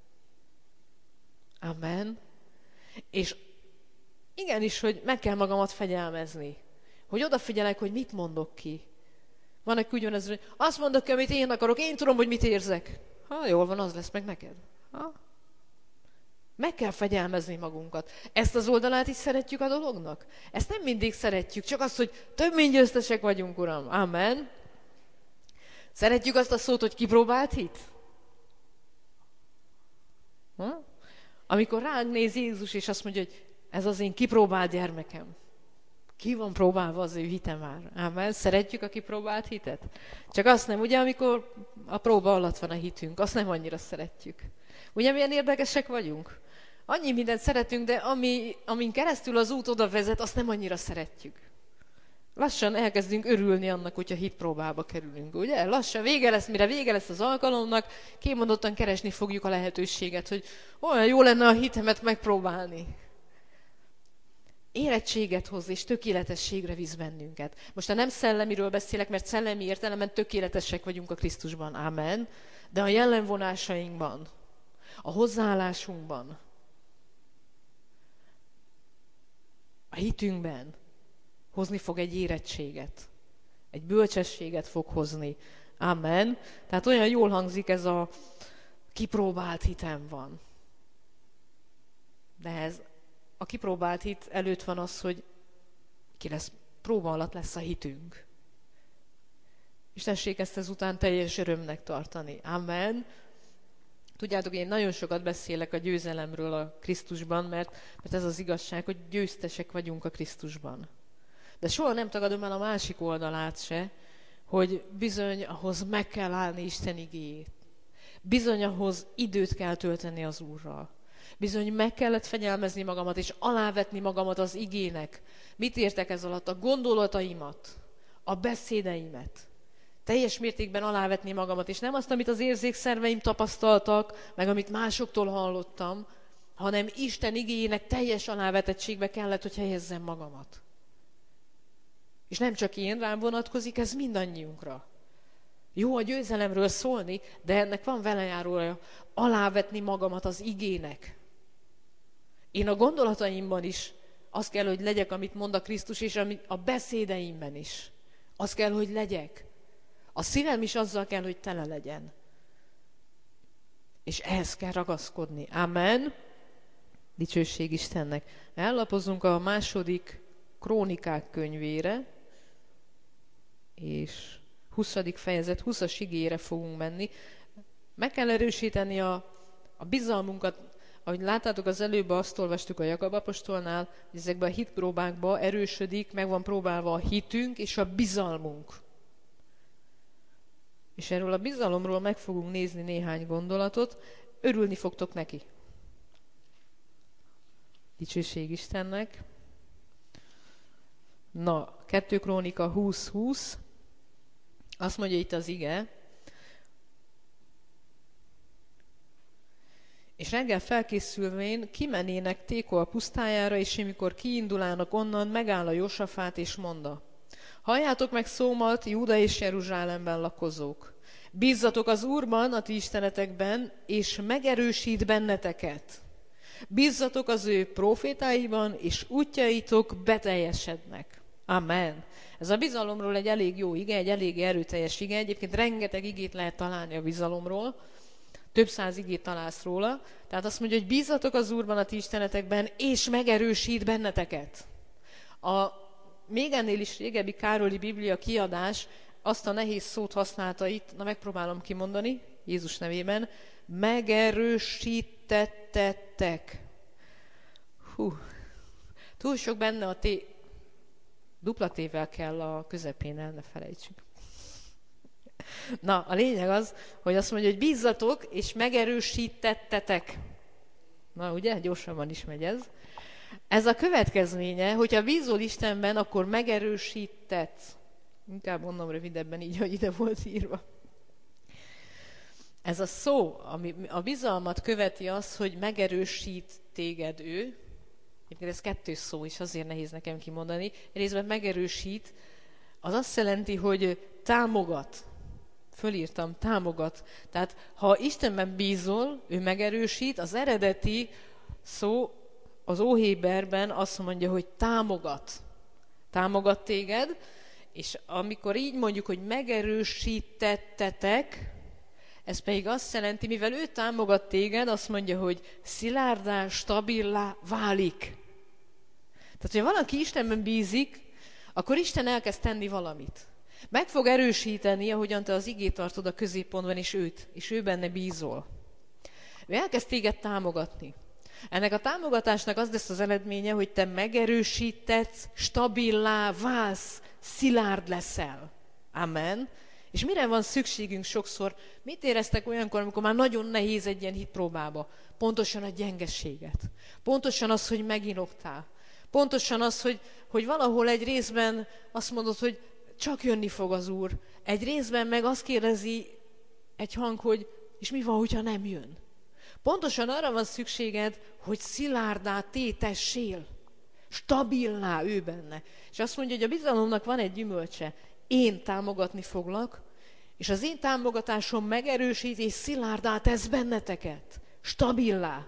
Amen. És igenis, hogy meg kell magamat fegyelmezni. Hogy odafigyelek, hogy mit mondok ki. Van, aki úgy van ez, hogy azt mondok ki, amit én akarok, én tudom, hogy mit érzek. Ha, jól van, az lesz meg neked. Ha? Meg kell fegyelmezni magunkat. Ezt az oldalát is szeretjük a dolognak? Ezt nem mindig szeretjük, csak azt, hogy több mint győztesek vagyunk, Uram. Amen. Szeretjük azt a szót, hogy kipróbált hit? Ha? Amikor ránk néz Jézus, és azt mondja, hogy ez az én kipróbált gyermekem. Ki van próbálva az ő hite már? Amen. Szeretjük a kipróbált hitet? Csak azt nem, ugye, amikor a próba alatt van a hitünk, azt nem annyira szeretjük. Ugye, milyen érdekesek vagyunk? Annyi mindent szeretünk, de ami, amin keresztül az út oda vezet, azt nem annyira szeretjük. Lassan elkezdünk örülni annak, hogyha hitpróbába kerülünk, ugye? Lassan vége lesz, mire vége lesz az alkalomnak, kimondottan keresni fogjuk a lehetőséget, hogy olyan jó lenne a hitemet megpróbálni. Érettséget hoz és tökéletességre visz bennünket. Most nem szellemiről beszélek, mert szellemi értelemben tökéletesek vagyunk a Krisztusban. Amen. De a jellemvonásainkban, a hozzáállásunkban, a hitünkben hozni fog egy érettséget. Egy bölcsességet fog hozni. Amen. Tehát olyan jól hangzik ez a kipróbált hitem van. De ez a kipróbált hit előtt van az, hogy ki lesz, próba alatt lesz a hitünk. És tessék ezt ezután teljes örömnek tartani. Amen. Tudjátok, én nagyon sokat beszélek a győzelemről a Krisztusban, mert, mert ez az igazság, hogy győztesek vagyunk a Krisztusban. De soha nem tagadom el a másik oldalát se, hogy bizony ahhoz meg kell állni Isten igéjét. Bizony ahhoz időt kell tölteni az Úrral. Bizony meg kellett fegyelmezni magamat, és alávetni magamat az igének. Mit értek ez alatt? A gondolataimat, a beszédeimet. Teljes mértékben alávetni magamat, és nem azt, amit az érzékszerveim tapasztaltak, meg amit másoktól hallottam, hanem Isten igéjének teljes alávetettségbe kellett, hogy helyezzem magamat. És nem csak én rám vonatkozik, ez mindannyiunkra. Jó a győzelemről szólni, de ennek van velejárója, alávetni magamat az igének. Én a gondolataimban is az kell, hogy legyek, amit mond a Krisztus, és a beszédeimben is. Az kell, hogy legyek. A szívem is azzal kell, hogy tele legyen. És ehhez kell ragaszkodni. Amen. Dicsőség Istennek. Ellapozunk a második Krónikák könyvére, és huszadik fejezet, huszas igére fogunk menni. Meg kell erősíteni a, a bizalmunkat, ahogy láttátok az előbb, azt olvastuk a Jakab apostolnál, hogy ezekben a hitpróbákban erősödik, meg van próbálva a hitünk és a bizalmunk. És erről a bizalomról meg fogunk nézni néhány gondolatot, örülni fogtok neki. Dicsőség Istennek. Na, kettő Krónika húsz húsz. Azt mondja itt az ige, és reggel felkészülvén kimennének Tékoa pusztájára, és amikor kiindulának onnan, megáll a Jósafát, és mondta: halljátok meg szómat, Júda és Jeruzsálemben lakozók. Bízzatok az Úrban, a ti istenetekben, és megerősít benneteket. Bízzatok az ő profétáiban, és útjaitok beteljesednek. Amen. Ez a bizalomról egy elég jó ige, egy elég erőteljes ige. Egyébként rengeteg igét lehet találni a bizalomról. Több száz igét találsz róla. Tehát azt mondja, hogy bízzatok az Úrban, a ti istenetekben, és megerősít benneteket. A még ennél is régebbi Károli Biblia kiadás azt a nehéz szót használta itt, na megpróbálom kimondani, Jézus nevében, megerősítettetek. Hú, túl sok benne a té... Dupla tével kell a közepén, el ne felejtsük. Na, a lényeg az, hogy azt mondja, hogy bízzatok, és megerősítettetek. Na, ugye? Gyorsabban is megy ez. Ez a következménye, hogyha bízol Istenben, akkor megerősítetsz. Inkább mondom rövidebben így, hogy ide volt írva. Ez a szó, ami a bizalmat követi az, hogy megerősít téged ő. Ez kettős szó is, azért nehéz nekem kimondani. Részben megerősít, az azt jelenti, hogy támogat. Fölírtam, támogat. Tehát ha Istenben bízol, ő megerősít, az eredeti szó az óhéberben azt mondja, hogy támogat. Támogat téged, és amikor így mondjuk, hogy megerősítettetek, ez pedig azt jelenti, mivel ő támogat téged, azt mondja, hogy szilárdá, stabilá válik. Tehát, ha valaki Istenben bízik, akkor Isten elkezd tenni valamit. Meg fog erősíteni, ahogyan te az igét tartod a középpontban, és őt, és ő benne bízol. Ő elkezd téged támogatni. Ennek a támogatásnak az lesz az eredménye, hogy te megerősítetsz, stabilá válsz, szilárd leszel. Amen. És mire van szükségünk sokszor? Mit éreztek olyankor, amikor már nagyon nehéz egy ilyen hitpróbába? Pontosan a gyengeséget. Pontosan az, hogy meginogtál. Pontosan az, hogy, hogy valahol egy részben azt mondod, hogy csak jönni fog az Úr. Egy részben meg azt kérdezi egy hang, hogy és mi van, hogyha nem jön? Pontosan arra van szükséged, hogy szilárdá tétessél. Stabilná ő benne. És azt mondja, hogy a bizalomnak van egy gyümölcse. Én támogatni foglak, és az én támogatásom megerősít és szilárdá tesz benneteket. Stabilá.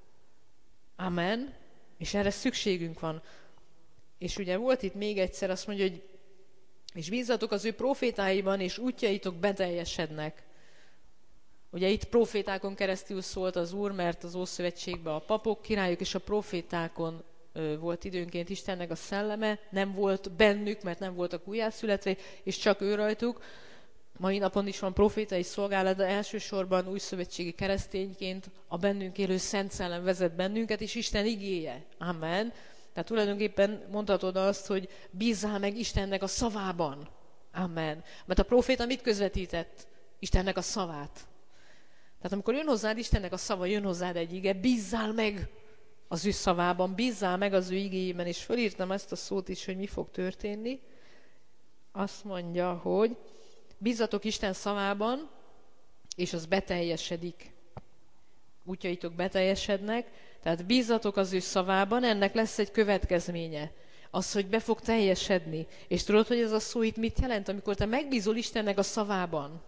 Amen. És erre szükségünk van. És ugye volt itt még egyszer, azt mondja, hogy és bízzatok az ő profétáiban, és útjaitok beteljesednek. Ugye itt profétákon keresztül szólt az Úr, mert az Ószövetségben a papok, királyok és a profétákon ö, volt időnként Istennek a szelleme, nem volt bennük, mert nem voltak újjászületve, és csak ő rajtuk. Mai napon is van profétai szolgálat, de elsősorban újszövetségi keresztényként a bennünk élő Szent Szellem vezet bennünket, és Isten igéje. Amen. Tehát tulajdonképpen mondhatod azt, hogy bízzál meg Istennek a szavában. Amen. Mert a próféta mit közvetített? Istennek a szavát. Tehát amikor jön hozzád Istennek a szava, jön hozzád egy ige, bízzál meg az ő szavában, bízzál meg az ő igéjében, és fölírtam ezt a szót is, hogy mi fog történni. Azt mondja, hogy bízzatok Isten szavában, és az beteljesedik. Útjaitok beteljesednek, tehát bízzatok az ő szavában, ennek lesz egy következménye. Az, hogy be fog teljesedni. És tudod, hogy ez a szó itt mit jelent? Amikor te megbízol Istennek a szavában,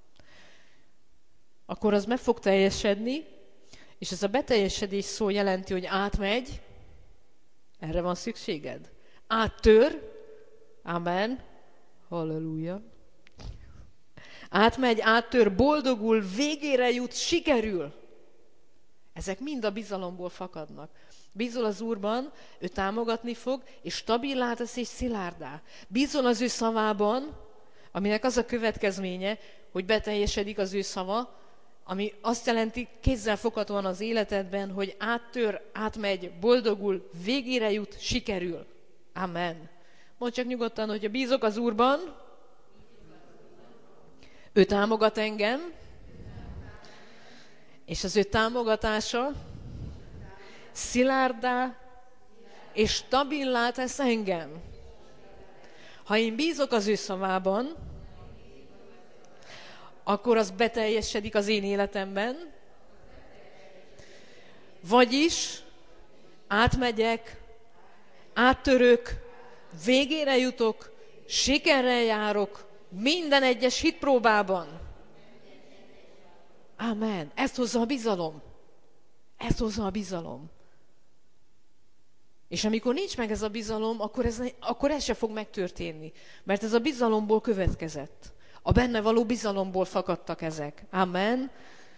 akkor az meg fog teljesedni, és ez a beteljesedés szó jelenti, hogy átmegy, erre van szükséged. Áttör, amen, halleluja. Átmegy, áttör, boldogul, végére jut, sikerül. Ezek mind a bizalomból fakadnak. Bízol az Úrban, ő támogatni fog, és stabilá tesz és szilárdá. Bízol az ő szavában, aminek az a következménye, hogy beteljesedik az ő szava, ami azt jelenti kézzelfoghatóan az életedben, hogy áttör, átmegy, boldogul, végére jut, sikerül. Amen. Mondd csak nyugodtan, hogy bízok az Úrban, ő támogat engem, és az ő támogatása szilárdá és stabilá tesz engem. Ha én bízok az ő szavában, akkor az beteljesedik az én életemben, vagyis átmegyek, áttörök, végére jutok, sikerrel járok minden egyes hitpróbában. Amen. Ezt hozza a bizalom. Ezt hozza a bizalom. És amikor nincs meg ez a bizalom, akkor ez, akkor ez se fog megtörténni. Mert ez a bizalomból következett. A benne való bizalomból fakadtak ezek. Amen.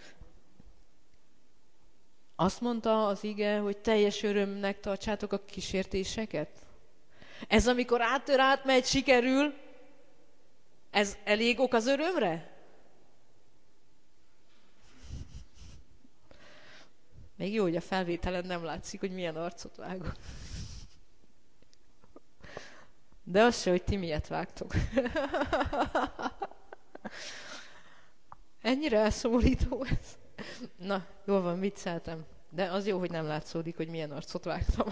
Azt mondta az ige, hogy teljes örömnek tartsátok a kísértéseket. Ez amikor áttör, átmegy, sikerül, ez elég ok az örömre? Még jó, hogy a felvételen nem látszik, hogy milyen arcot vágok. De az se, hogy ti miért vágtok. Ennyire elszomorító ez. Na, jól van, vicceltem. De az jó, hogy nem látszódik, hogy milyen arcot vágtam.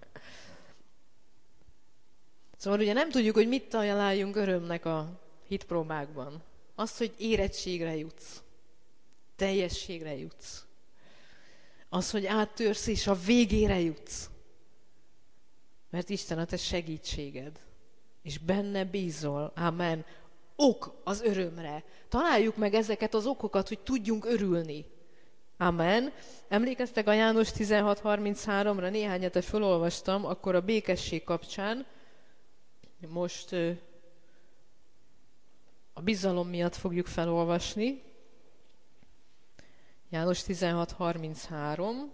Szóval ugye nem tudjuk, hogy mit találjunk örömnek a hitpróbákban. Azt, hogy érettségre jutsz. Teljességre jutsz. Az, hogy áttörsz és a végére jutsz. Mert Isten a te segítséged. És benne bízol. Amen. Ok az örömre. Találjuk meg ezeket az okokat, hogy tudjunk örülni. Amen. Emlékeztek a János tizenhat harminchárom-ra? Néhányat felolvastam, akkor a békesség kapcsán. Most a bizalom miatt fogjuk felolvasni. János tizenhat harminchárom.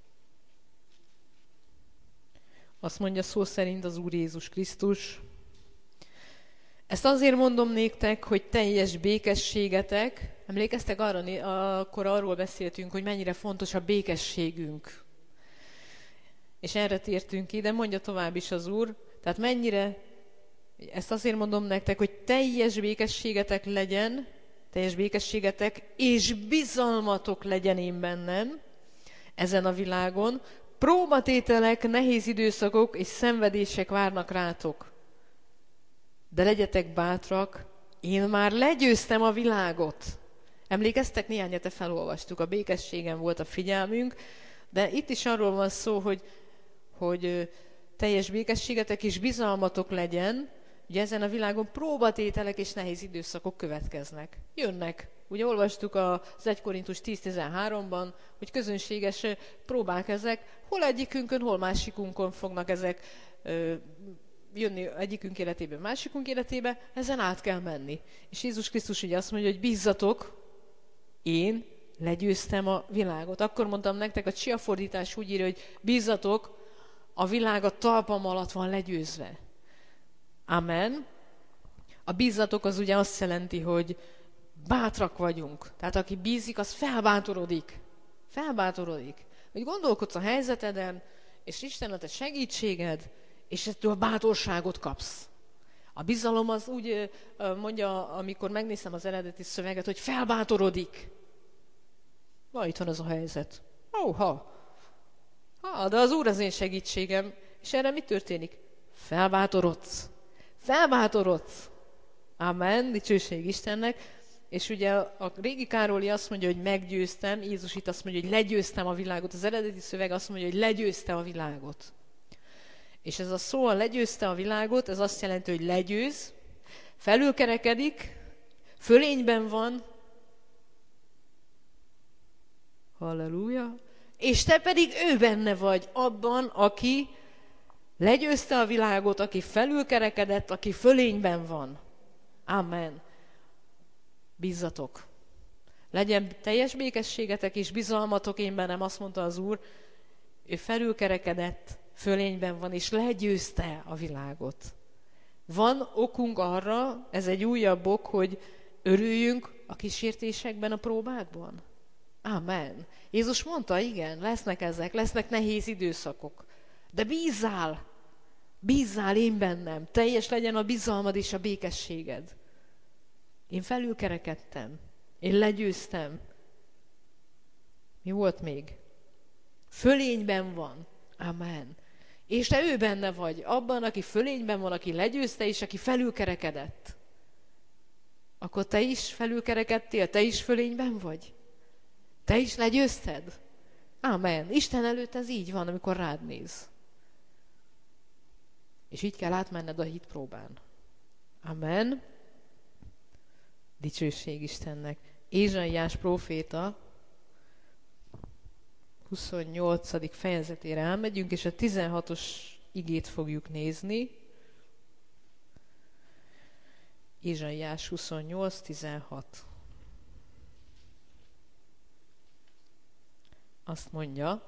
Azt mondja szó szerint az Úr Jézus Krisztus. Ezt azért mondom néktek, hogy teljes békességetek. Emlékeztek arra, akkor arról beszéltünk, hogy mennyire fontos a békességünk. És erre tértünk ide, mondja tovább is az Úr. Tehát mennyire, ezt azért mondom nektek, hogy teljes békességetek legyen, teljes békességetek, és bizalmatok legyen én bennem ezen a világon. Próbatételek, nehéz időszakok és szenvedések várnak rátok. De legyetek bátrak, én már legyőztem a világot. Emlékeztek? Néhány hete felolvastuk, a békességen volt a figyelmünk, de itt is arról van szó, hogy, hogy teljes békességetek és bizalmatok legyen. Ugye ezen a világon próbatételek és nehéz időszakok következnek. Jönnek. Ugye olvastuk az egy Korintus tíz tizenháromban, hogy közönséges próbák ezek, hol egyikünkön, hol másikunkon fognak ezek ö, jönni egyikünk életébe, másikunk életébe, ezen át kell menni. És Jézus Krisztus ugye azt mondja, hogy bízzatok, én legyőztem a világot. Akkor mondtam nektek, a csia fordítás úgy írja, hogy bízzatok, a világ a talpam alatt van legyőzve. Amen. A bízzatok az ugye azt jelenti, hogy bátrak vagyunk. Tehát aki bízik, az felbátorodik. Felbátorodik. Hogy gondolkodsz a helyzeteden, és Isten a te segítséged, és ettől bátorságot kapsz. A bizalom az úgy mondja, amikor megnézem az eredeti szöveget, hogy felbátorodik. Na, itt van az a helyzet. Óha! Ha, de az Úr az én segítségem. És erre mi történik? Felbátorodsz. Felbátorodsz. Amen, dicsőség Istennek. És ugye a régi Károli azt mondja, hogy meggyőztem, Jézus itt azt mondja, hogy legyőztem a világot. Az eredeti szöveg azt mondja, hogy legyőzte a világot. És ez a szó, a legyőzte a világot, ez azt jelenti, hogy legyőz, felülkerekedik, fölényben van, halleluja, és te pedig ő benne vagy, abban, aki legyőzte a világot, aki felülkerekedett, aki fölényben van. Amen. Bízzatok. Legyen teljes békességetek és bizalmatok én bennem, azt mondta az Úr, ő felülkerekedett, fölényben van, és legyőzte a világot. Van okunk arra, ez egy újabb ok, hogy örüljünk a kísértésekben, a próbákban? Amen. Jézus mondta, igen, lesznek ezek, lesznek nehéz időszakok. De bízzál, bízzál én bennem, teljes legyen a bizalmad és a békességed. Én felülkerekedtem, én legyőztem. Mi volt még? Fölényben van. Amen. És te ő benne vagy, abban, aki fölényben van, aki legyőzte, és aki felülkerekedett. Akkor te is felülkerekedtél, te is fölényben vagy? Te is legyőzted? Amen. Isten előtt ez így van, amikor rád néz. És így kell átmenned a hitpróbán. Amen. Dicsőség Istennek. Ézsaiás próféta huszonnyolcadik fejezetére elmegyünk, és a tizenhatos igét fogjuk nézni. Ézsaiás huszonnyolc tizenhat. Azt mondja,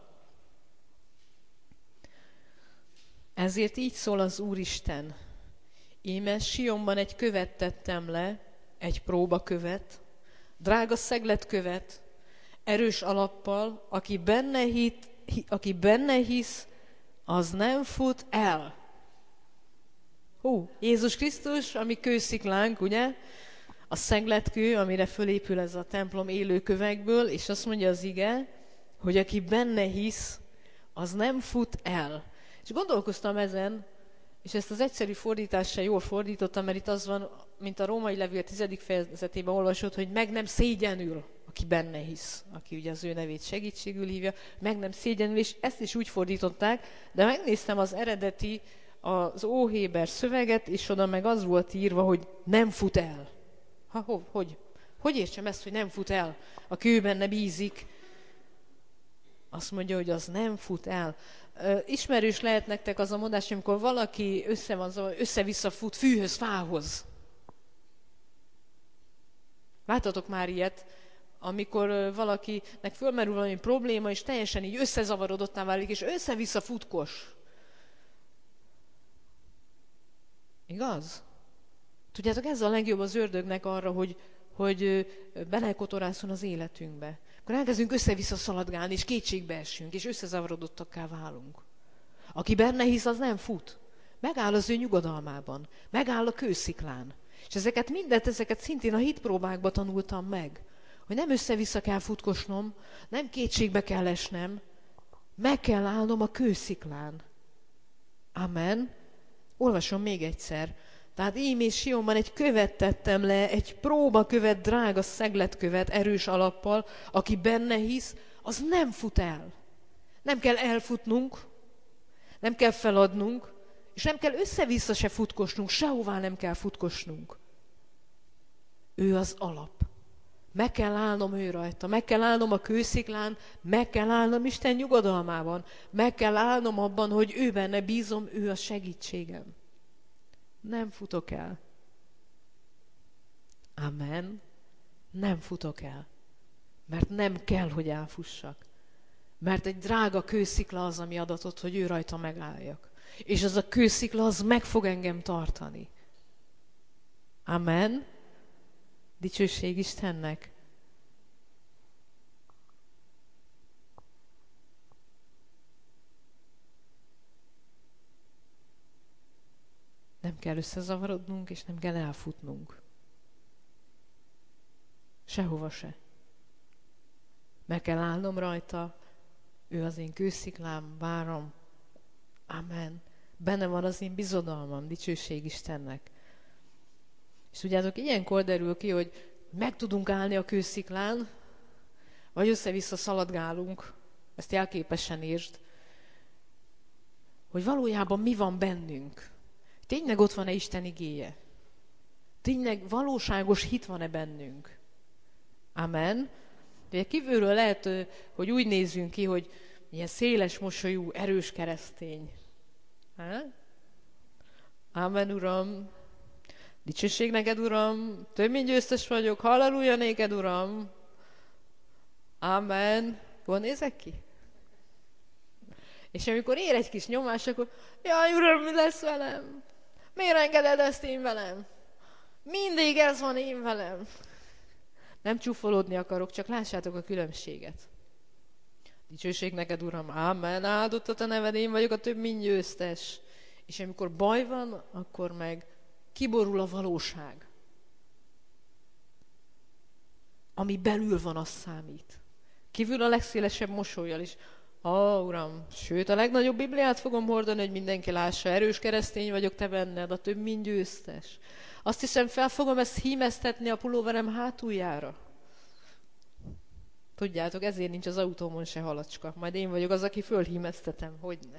ezért így szól az Úristen, íme Sionban egy követ tettem le, egy próbakövet, drága szegletkövet, erős alappal, aki benne, hit, aki benne hisz, az nem fut el. Hú, Jézus Krisztus, ami kősziklánk, ugye? A szegletkő, amire fölépül ez a templom élő kövekből, és azt mondja az ige, hogy aki benne hisz, az nem fut el. És gondolkoztam ezen, és ezt az egyszerű fordítással jól fordítottam, mert itt az van, mint a római levél tizedik fejezetében olvasott, hogy meg nem szégyenül, aki benne hisz, aki ugye az ő nevét segítségül hívja, meg nem szégyenül, és ezt is úgy fordították, de megnéztem az eredeti, az óhéber szöveget, és oda meg az volt írva, hogy nem fut el. Ha, ho, hogy? Hogy értsem ezt, hogy nem fut el? A kő benne bízik. Azt mondja, hogy az nem fut el. Ismerős lehet nektek az a mondás, amikor valaki össze van zavar, össze-vissza fut fűhöz, fához. Láttatok már ilyet, amikor valakinek fölmerül valami probléma, és teljesen így összezavarodottá válik, és össze-vissza futkos. Igaz? Tudjátok, ez a legjobb az ördögnek arra, hogy, hogy belekotorászon az életünkbe. Akkor elkezdünk össze-vissza szaladgálni, és kétségbe essünk, és összezavarodottakká válunk. Aki benne hisz, az nem fut. Megáll az ő nyugodalmában. Megáll a kősziklán. És ezeket mindet, ezeket szintén a hitpróbákba tanultam meg. Hogy nem össze-vissza kell futkosnom, nem kétségbe kell esnem, meg kell állnom a kősziklán. Amen. Olvasom még egyszer. Tehát íme Sionban egy követ tettem le, egy próbakövet, drága szegletkövet, erős alappal, aki benne hisz, az nem fut el. Nem kell elfutnunk, nem kell feladnunk, és nem kell össze-vissza se futkosnunk, sehová nem kell futkosnunk. Ő az alap. Meg kell állnom ő rajta, meg kell állnom a kősziklán, meg kell állnom Isten nyugodalmában, meg kell állnom abban, hogy ő benne bízom, ő a segítségem. Nem futok el. Amen. Nem futok el. Mert nem kell, hogy elfussak. Mert egy drága kőszikla az, ami adatot, hogy ő rajta megálljak. És az a kőszikla, az meg fog engem tartani. Amen. Dicsőség Istennek. Nem kell összezavarodnunk, és nem kell elfutnunk. Sehova se. Meg kell állnom rajta, ő az én kősziklám, várom. Amen. Benne van az én bizodalmam, dicsőség Istennek. És tudjátok, ilyenkor derül ki, hogy meg tudunk állni a kősziklán, vagy össze-vissza szaladgálunk, ezt jelképesen írd, hogy valójában mi van bennünk. Tényleg ott van-e Isten igéje? Tényleg valóságos hit van-e bennünk? Amen. Ugye kívülről lehet, hogy úgy nézzünk ki, hogy ilyen széles mosolyú, erős keresztény. Ha? Amen, Uram. Dicsőség neked, Uram. Több mint győztes vagyok. Halleluja néked, Uram. Amen. Jól nézek ki? És amikor ér egy kis nyomás, akkor jaj, Uram, mi lesz velem? Miért engeded ezt én velem? Mindig ez van én velem. Nem csúfolódni akarok, csak lássátok a különbséget. Dicsőség neked, Uram, ámen, áldott a te neved, én vagyok a több mint győztes. És amikor baj van, akkor meg kiborul a valóság. Ami belül van, az számít. Kívül a legszélesebb mosollyal is. Ó, Uram, sőt, a legnagyobb Bibliát fogom hordani, hogy mindenki lássa, erős keresztény vagyok te benned, a több mint győztes. Azt hiszem, fel fogom ezt hímeztetni a pulóverem hátuljára. Tudjátok, ezért nincs az autómon se halacska. Majd én vagyok az, aki fölhímeztetem, hogyne.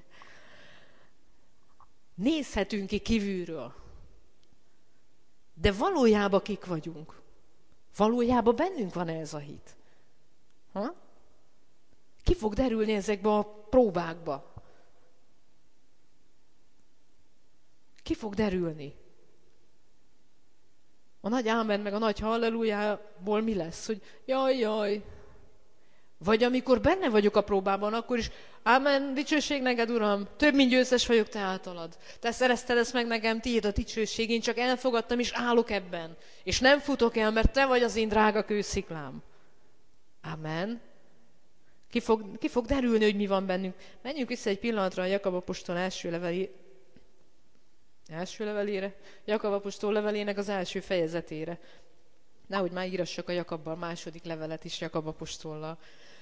Nézhetünk ki kívülről. De valójában kik vagyunk? Valójában bennünk van ez a hit. Ha? Ki fog derülni ezekbe a próbákba? Ki fog derülni? A nagy ámen meg a nagy hallelujából mi lesz? Hogy jaj, jaj. Vagy amikor benne vagyok a próbában, akkor is ámen, dicsőség neked, Uram, több mint győztes vagyok te általad. Te szerezted ezt meg nekem, tiéd a dicsőség, én csak elfogadtam és állok ebben. És nem futok el, mert te vagy az én drága kősziklám. Amen. Ki fog, ki fog derülni, hogy mi van bennünk. Menjünk vissza egy pillanatra a Jakab apostol első leveli, első levelére, Jakab apostol levelének az első fejezetére. Nehogy már írassak a Jakabbal második levelet is Jakab apostollal.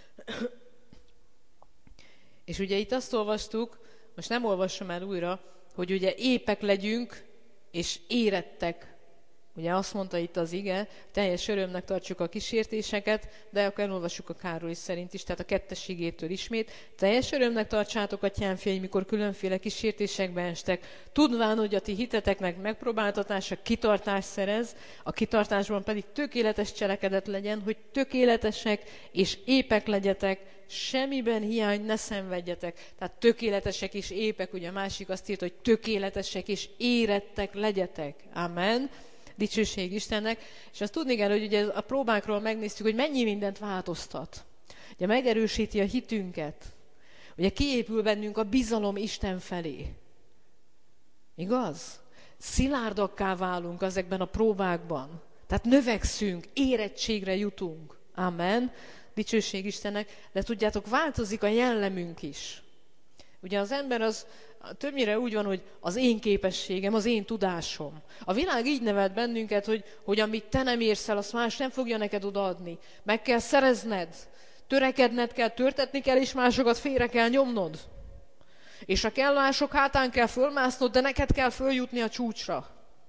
És ugye itt azt olvastuk, most nem olvasom el újra, hogy ugye épek legyünk, és érettek. Ugye azt mondta itt az ige, teljes örömnek tartsuk a kísértéseket, de akkor elolvassuk a Károly szerint is, tehát a kettes igétől ismét. Teljes örömnek tartsátok, atyámfiai, mikor különféle kísértésekbe estek, tudván, hogy a ti hiteteknek megpróbáltatása kitartást szerez, a kitartásban pedig tökéletes cselekedet legyen, hogy tökéletesek és épek legyetek, semmiben hiány ne szenvedjetek. Tehát tökéletesek és épek, ugye a másik azt írt, hogy tökéletesek és érettek legyetek. Amen. Dicsőség Istennek. És azt tudni kell, hogy ugye a próbákról megnéztük, hogy mennyi mindent változtat. Ugye megerősíti a hitünket. Ugye kiépül bennünk a bizalom Isten felé. Igaz? Szilárdakká válunk ezekben a próbákban. Tehát növekszünk, érettségre jutunk. Amen. Dicsőség Istennek. De tudjátok, változik a jellemünk is. Ugye az ember az többnyire úgy van, hogy az én képességem, az én tudásom. A világ így nevelt bennünket, hogy, hogy amit te nem érsz el, azt más nem fogja neked odaadni. Meg kell szerezned, törekedned kell, törtetni kell, és másokat félre kell nyomnod. És a kell mások hátán kell fölmásznod, de neked kell följutni a csúcsra.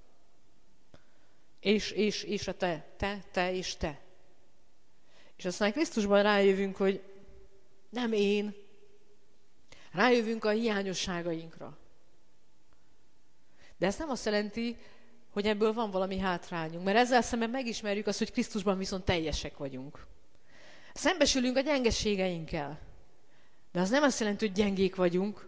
És, és, és a te, te, te és te. És aztán Krisztusban rájövünk, hogy nem én, rájövünk a hiányosságainkra. De ez nem azt jelenti, hogy ebből van valami hátrányunk, mert ezzel szemben megismerjük azt, hogy Krisztusban viszont teljesek vagyunk. Szembesülünk a gyengeségeinkkel, de az nem azt jelenti, hogy gyengék vagyunk,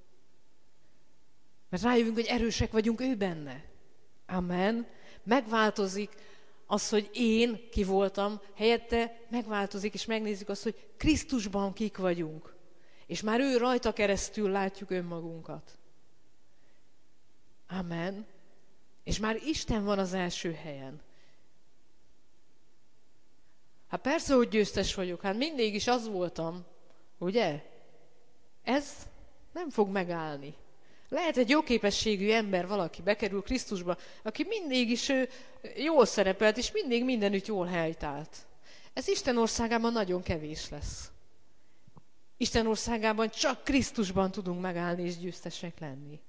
mert rájövünk, hogy erősek vagyunk ő benne. Amen. Megváltozik az, hogy én ki voltam, helyette megváltozik, és megnézzük azt, hogy Krisztusban kik vagyunk. És már ő rajta keresztül látjuk önmagunkat. Amen. És már Isten van az első helyen. Hát persze, hogy győztes vagyok, hát mindig is az voltam, ugye? Ez nem fog megállni. Lehet egy jó képességű ember, valaki bekerül Krisztusba, aki mindig is ő, jól szerepelt, és mindig mindenütt jól helytált. Ez Isten országában nagyon kevés lesz. Isten országában csak Krisztusban tudunk megállni és győztesek lenni.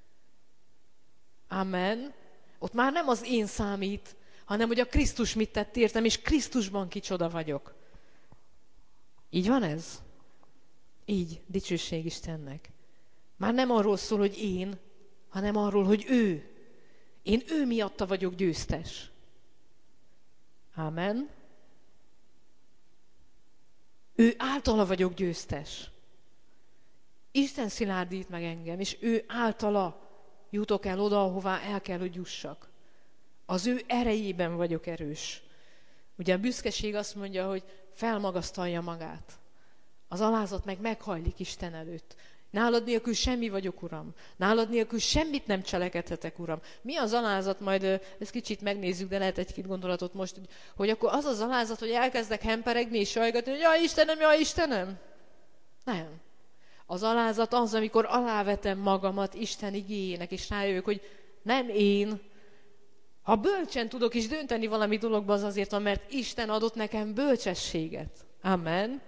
Amen. Ott már nem az én számít, hanem hogy a Krisztus mit tett értem, és Krisztusban kicsoda vagyok. Így van ez? Így, dicsőség Istennek. Már nem arról szól, hogy én, hanem arról, hogy ő. Én ő miatta vagyok győztes. Amen. Ő általa vagyok győztes. Isten szilárdít meg engem, és ő általa jutok el oda, ahová el kell, hogy jussak. Az ő erejében vagyok erős. Ugye a büszkeség azt mondja, hogy felmagasztalja magát. Az alázat meg meghajlik Isten előtt. Nálad nélkül semmi vagyok, Uram. Nálad nélkül semmit nem cselekedhetek, Uram. Mi az alázat? Majd ezt kicsit megnézzük, de lehet egy-két gondolatot most, hogy, hogy akkor az az alázat, hogy elkezdek hemperegni és sajgatni, hogy jaj, Istenem, jaj, Istenem. Nem. Az alázat az, amikor alávetem magamat Isten igéjének, és rájövök, hogy nem én. Ha bölcsen tudok is dönteni valami dologba, az azért van, mert Isten adott nekem bölcsességet. Amen.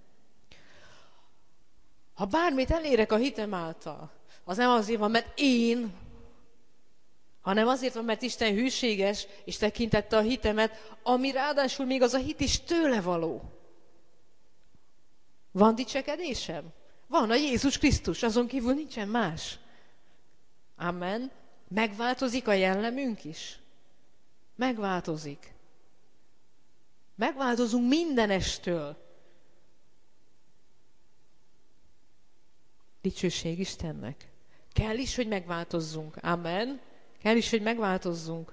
Ha bármit elérek a hitem által, az nem azért van, mert én, hanem azért van, mert Isten hűséges, és tekintette a hitemet, ami ráadásul még az a hit is tőle való. Van dicsekedésem? Van a Jézus Krisztus, azon kívül nincsen más. Amen. Megváltozik a jellemünk is? Megváltozik. Megváltozunk mindenestől. Dicsőség Istennek. Kell is, hogy megváltozzunk. Amen. Kell is, hogy megváltozzunk.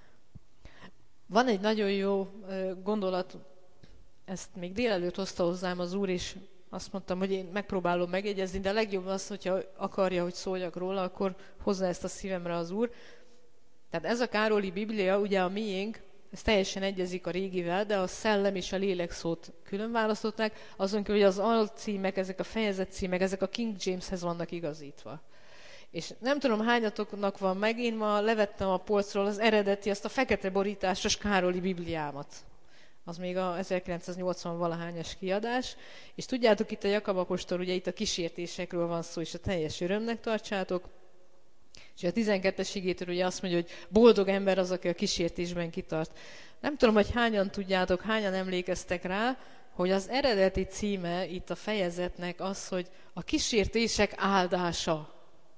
Van egy nagyon jó gondolat, ezt még délelőtt hozta hozzám az Úr, és azt mondtam, hogy én megpróbálom megjegyezni, de legjobb az, hogyha akarja, hogy szóljak róla, akkor hozza ezt a szívemre az Úr. Tehát ez a Károli Biblia, ugye a miénk, ez teljesen egyezik a régivel, de a szellem és a lélek szót külön választották, azon kívül, hogy az alcímek, ezek a fejezetcímek, ezek a King Jameshez vannak igazítva. És nem tudom, hányatoknak van meg, én ma levettem a polcról az eredeti, azt a fekete borításos Károli Bibliámat. Az még a ezerkilencszáznyolcvan valahányas kiadás, és tudjátok, itt a Jakab apostol, ugye itt a kísértésekről van szó, és a teljes örömnek tartsátok. És a tizenkettes igétől ugye azt mondja, hogy boldog ember az, aki a kísértésben kitart. Nem tudom, hogy hányan tudjátok, hányan emlékeztek rá, hogy az eredeti címe itt a fejezetnek az, hogy a kísértések áldása.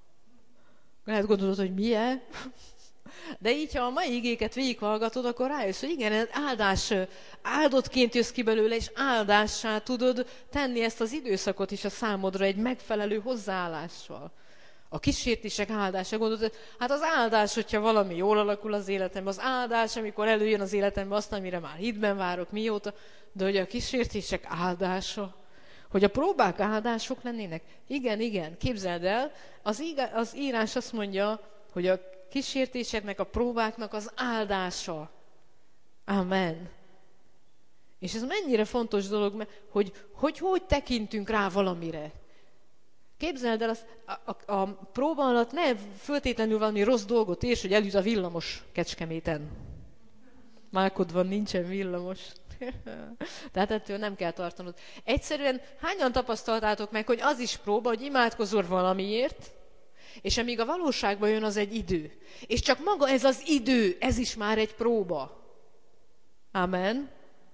Lehet gondolod, hogy milyen? De így, ha a mai igéket végighallgatod, akkor rájössz, hogy igen, áldás, áldottként jössz ki belőle, és áldássá tudod tenni ezt az időszakot is a számodra egy megfelelő hozzáállással. A kísértések áldása, gondolod, hát az áldás, hogyha valami jól alakul az életemben, az áldás, amikor előjön az életemben azt, amire már hitben várok mióta, de hogy a kísértések áldása, hogy a próbák áldások lennének. Igen, igen, képzeld el, az, ígá, az írás azt mondja, hogy a kísértéseknek, a próbáknak az áldása. Amen. És ez mennyire fontos dolog, hogy hogy, hogy tekintünk rá valamire. Képzeld el, az, a, a, a próba alatt ne föltétlenül valami rossz dolgot érts, hogy elüt a villamos Kecskeméten. Málkodban nincsen villamos. Tehát ettől nem kell tartanod. Egyszerűen hányan tapasztaltátok meg, hogy az is próba, hogy imádkozol valamiért, és amíg a valóságban jön, az egy idő. És csak maga ez az idő, ez is már egy próba. Amen.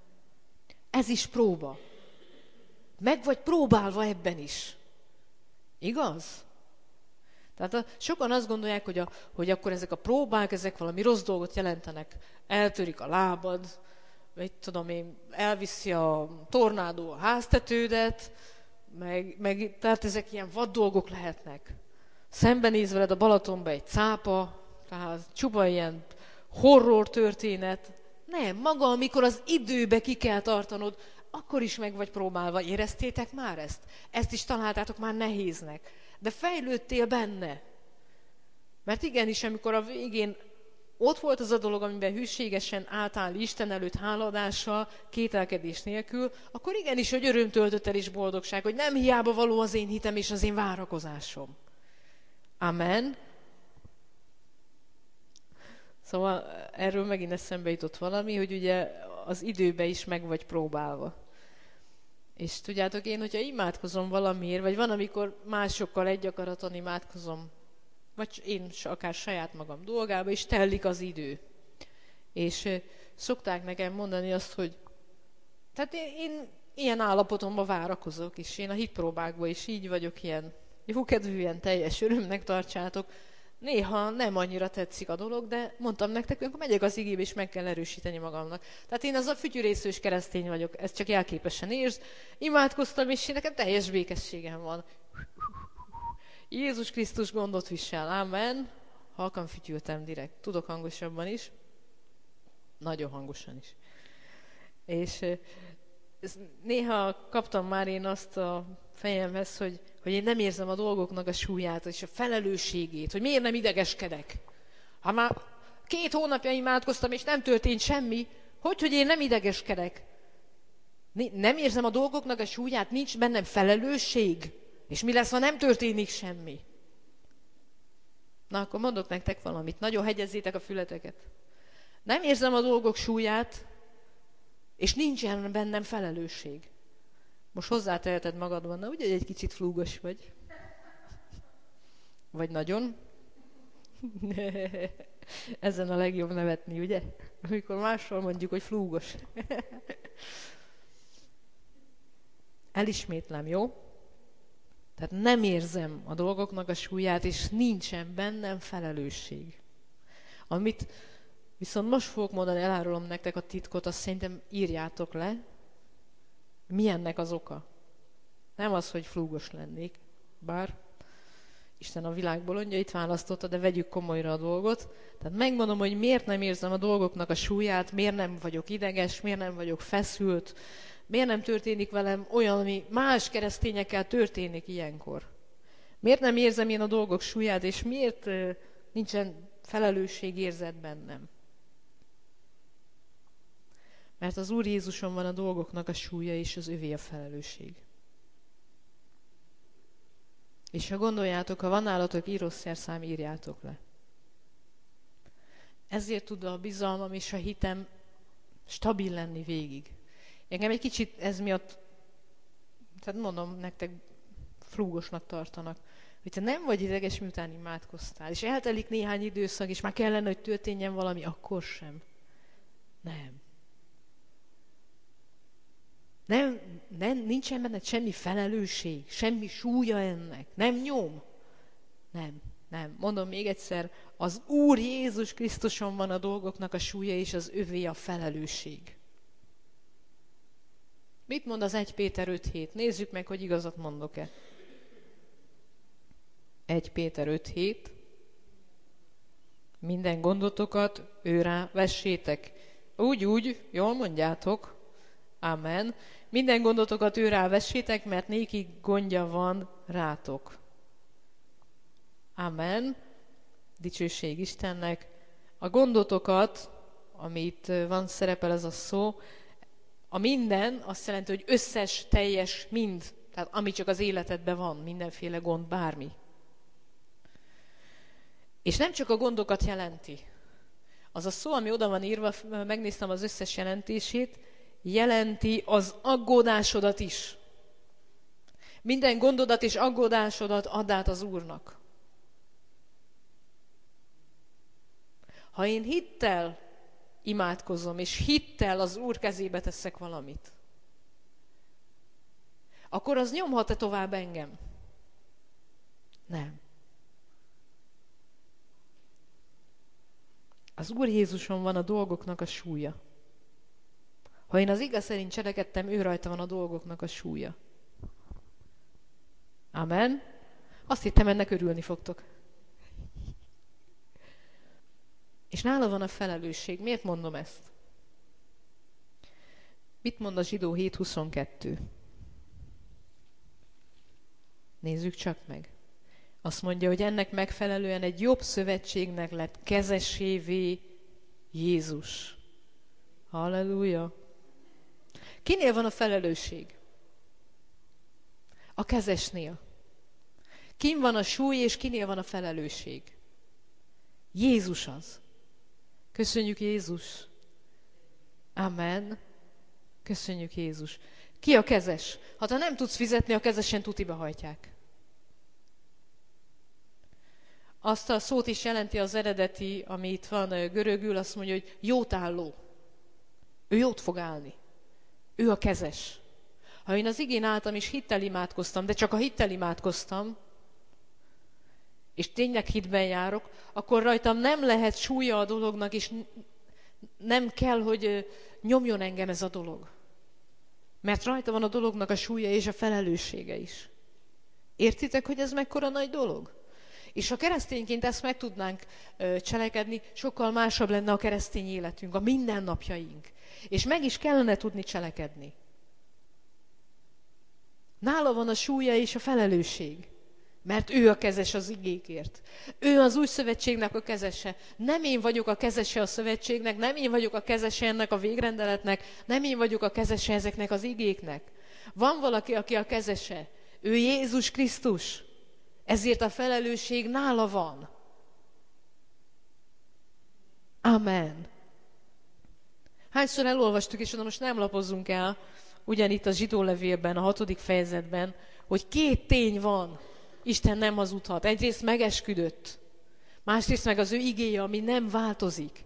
Ez is próba. Meg vagy próbálva ebben is. Igaz? Tehát a, sokan azt gondolják, hogy, a, hogy akkor ezek a próbák, ezek valami rossz dolgot jelentenek. Eltörik a lábad, vagy tudom én, elviszi a tornádó a háztetődet, meg, meg, tehát ezek ilyen vad dolgok lehetnek. Szembenéz veled a Balatonba egy cápa, tehát csupa ilyen horror történet. Nem, maga, amikor az időbe ki kell tartanod, akkor is meg vagy próbálva. Éreztétek már ezt? Ezt is találtátok már nehéznek. De fejlődtél benne. Mert igenis, amikor a végén ott volt az a dolog, amiben hűségesen álltál Isten előtt háladással, kételkedés nélkül, akkor igenis, hogy öröm töltött el és boldogság, hogy nem hiába való az én hitem és az én várakozásom. Amen. Szóval erről megint eszembe jutott valami, hogy ugye az időbe is meg vagy próbálva. És tudjátok, én, hogyha imádkozom valamiért, vagy van, amikor másokkal egy akaraton imádkozom, vagy én akár saját magam dolgába, és tellik az idő. És uh, szokták nekem mondani azt, hogy tehát én, én ilyen állapotomban várakozok, és én a hitpróbákban is így vagyok, ilyen jókedvűen, teljes örömnek tartsátok. Néha nem annyira tetszik a dolog, de mondtam nektek, hogy akkor megyek az igébe, és meg kell erősíteni magamnak. Tehát én az a fütyürészős keresztény vagyok, ezt csak jelképesen érz. Imádkoztam, és én nekem teljes békességem van. Jézus Krisztus gondot visel. Amen. Halkan fütyültem direkt. Tudok hangosabban is. Nagyon hangosan is. És ez, néha kaptam már én azt a fejemhez, hogy, hogy én nem érzem a dolgoknak a súlyát, és a felelősségét, hogy miért nem idegeskedek. Ha már két hónapja imádkoztam, és nem történt semmi, hogy, hogy én nem idegeskedek? Nem érzem a dolgoknak a súlyát, nincs bennem felelősség, és mi lesz, ha nem történik semmi? Na, akkor mondok nektek valamit, nagyon hegyezzétek a fületeket. Nem érzem a dolgok súlyát, és nincsen bennem felelősség. Most hozzáteheted magadban, na ugye egy kicsit flúgos vagy. Vagy nagyon. Ezen a legjobb nevetni, ugye? Amikor másról mondjuk, hogy flúgos. Elismétlem, jó? Tehát nem érzem a dolgoknak a súlyát, és nincsen bennem felelősség. Amit viszont most fogok mondani, elárulom nektek a titkot, azt szerintem írjátok le. Mi ennek az oka? Nem az, hogy flúgos lennék, bár Isten a világ bolondjait választotta, de vegyük komolyra a dolgot. Tehát megmondom, hogy miért nem érzem a dolgoknak a súlyát, miért nem vagyok ideges, miért nem vagyok feszült, miért nem történik velem olyan, ami más keresztényekkel történik ilyenkor. Miért nem érzem én a dolgok súlyát, és miért uh, nincsen felelősségérzet bennem? Mert az Úr Jézuson van a dolgoknak a súlya, és az övé a felelősség. És ha gondoljátok, ha van nálatok írószerszám, írjátok le. Ezért tud a bizalmam és a hitem stabil lenni végig. Engem egy kicsit ez miatt, tehát mondom nektek, flúgosnak tartanak. Hogyha nem vagy ideges, miután imádkoztál, és eltelik néhány időszak, és már kellene, hogy történjen valami, akkor sem. Nem. Nem, nem, nincsen benned semmi felelősség, semmi súlya ennek, nem nyom. Nem, nem. Mondom még egyszer, az Úr Jézus Krisztuson van a dolgoknak a súlya, és az övé a felelősség. Mit mond az egy Péter öt hét? Nézzük meg, hogy igazat mondok-e. egy Péter öt hét. Minden gondotokat őrá vessétek. Úgy, úgy, jól mondjátok. Amen. Minden gondotokat őrá vessétek, mert néki gondja van rátok. Amen. Dicsőség Istennek. A gondotokat, amit van, szerepel ez a szó, a minden azt jelenti, hogy összes, teljes, mind. Tehát ami csak az életedben van, mindenféle gond, bármi. És nem csak a gondokat jelenti. Az a szó, ami oda van írva, megnéztem az összes jelentését, jelenti az aggódásodat is. Minden gondodat és aggódásodat add át az Úrnak. Ha én hittel imádkozom, és hittel az Úr kezébe teszek valamit, akkor az nyomhat-e tovább engem? Nem. Az Úr Jézuson van a dolgoknak a súlya. Ha én az igaz szerint cselekedtem, ő rajta van a dolgoknak a súlya. Amen. Azt hittem, ennek örülni fogtok. És nála van a felelősség. Miért mondom ezt? Mit mond a Zsidó hét huszonkettő? Nézzük csak meg. Azt mondja, hogy ennek megfelelően egy jobb szövetségnek lett kezesévé Jézus. Halleluja! Kinél van a felelősség? A kezesnél. Kin van a súly, és kinél van a felelősség? Jézus az. Köszönjük Jézus. Amen. Köszönjük Jézus. Ki a kezes? Ha te nem tudsz fizetni, a kezesen tutiba hajtják. Azt a szót is jelenti az eredeti, ami itt van görögül, azt mondja, hogy jótálló. Ő jót fog állni. Ő a kezes. Ha én az igén álltam és hittel imádkoztam, de csak a hittel imádkoztam, és tényleg hitben járok, akkor rajtam nem lehet súlya a dolognak, és nem kell, hogy nyomjon engem ez a dolog. Mert rajta van a dolognak a súlya és a felelőssége is. Értitek, hogy ez mekkora nagy dolog? És ha keresztényként ezt meg tudnánk cselekedni, sokkal másabb lenne a keresztény életünk, a mindennapjaink. És meg is kellene tudni cselekedni. Nála van a súlya és a felelősség. Mert ő a kezes az igékért. Ő az új szövetségnek a kezese. Nem én vagyok a kezese a szövetségnek, nem én vagyok a kezese ennek a végrendeletnek, nem én vagyok a kezese ezeknek az igéknek. Van valaki, aki a kezese. Ő Jézus Krisztus. Ezért a felelősség nála van. Amen. Hányszor elolvastuk, és most nem lapozzunk el, ugyanitt a zsidó levélben, a hatodik fejezetben, hogy két tény van. Isten nem hazudhat. Egyrészt megesküdött, másrészt meg az ő igéje, ami nem változik.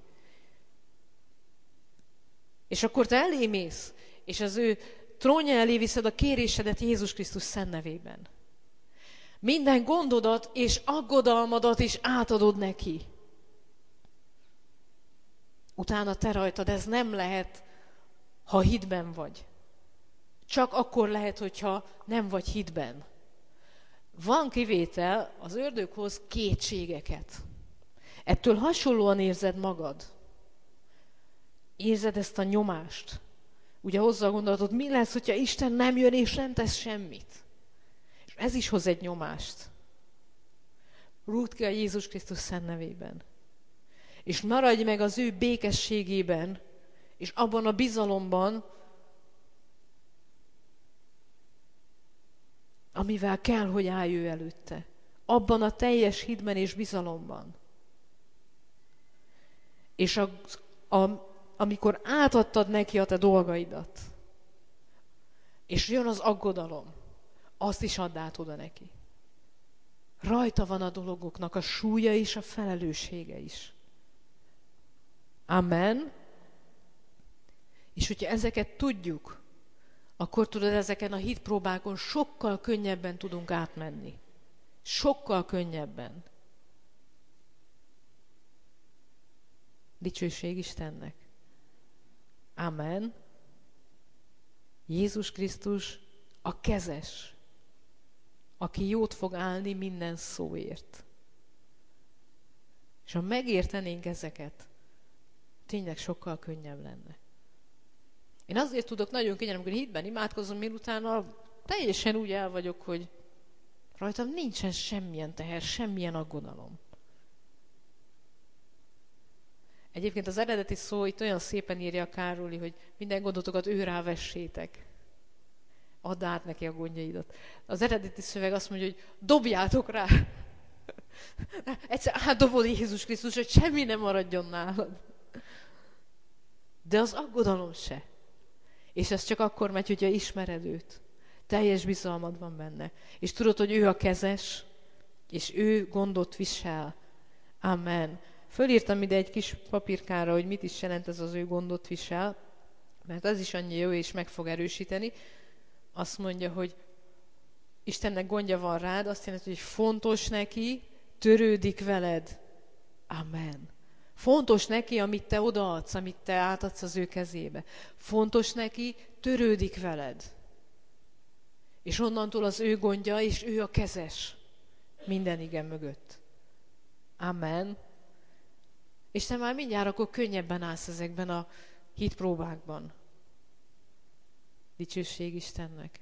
És akkor te elé mész, és az ő trónja elé viszed a kérésedet Jézus Krisztus szent nevében. Minden gondodat és aggodalmadat is átadod neki. Utána te rajtad, ez nem lehet, ha hitben vagy. Csak akkor lehet, hogyha nem vagy hitben. Van kivétel, az ördög hoz kétségeket. Ettől hasonlóan érzed magad. Érzed ezt a nyomást. Ugye hozzá gondolatod, mi lesz, hogyha Isten nem jön és nem tesz semmit. És ez is hoz egy nyomást. Rúgd ki a Jézus Krisztus szent nevében. És maradj meg az ő békességében, és abban a bizalomban, amivel kell, hogy állj ő előtte. Abban a teljes hitben és bizalomban. És a, a, amikor átadtad neki a te dolgaidat, és jön az aggodalom, azt is add át oda neki. Rajta van a dolgoknak a súlya és a felelőssége is. Amen. És hogyha ezeket tudjuk, akkor tudod, ezeken a hitpróbákon sokkal könnyebben tudunk átmenni. Sokkal könnyebben. Dicsőség Istennek. Amen. Jézus Krisztus a kezes, aki jót fog állni minden szóért. És ha megértenénk ezeket, tényleg sokkal könnyebb lenne. Én azért tudok nagyon könnyen, amikor hitben imádkozom, én utána teljesen úgy el vagyok, hogy rajtam nincsen semmilyen teher, semmilyen aggodalom. Egyébként az eredeti szó itt olyan szépen írja a Károli, hogy minden gondotokat ő rávessétek. Add át neki a gondjaidat. Az eredeti szöveg azt mondja, hogy dobjátok rá. Egyszer átdobod Jézus Krisztus, hogy semmi nem maradjon nálad. De az aggodalom se. És ez csak akkor megy, hogyha ismered őt. Teljes bizalmad van benne. És tudod, hogy ő a kezes, és ő gondot visel. Amen. Fölírtam ide egy kis papírkára, hogy mit is jelent ez az ő gondot visel, mert ez is annyi jó, és meg fog erősíteni. Azt mondja, hogy Istennek gondja van rád, azt jelenti, hogy fontos neki, törődik veled. Amen. Fontos neki, amit te odaadsz, amit te átadsz az ő kezébe. Fontos neki, törődik veled. És onnantól az ő gondja, és ő a kezes minden igen mögött. Amen. És te már mindjárt akkor könnyebben állsz ezekben a hitpróbákban. Dicsőség Istennek.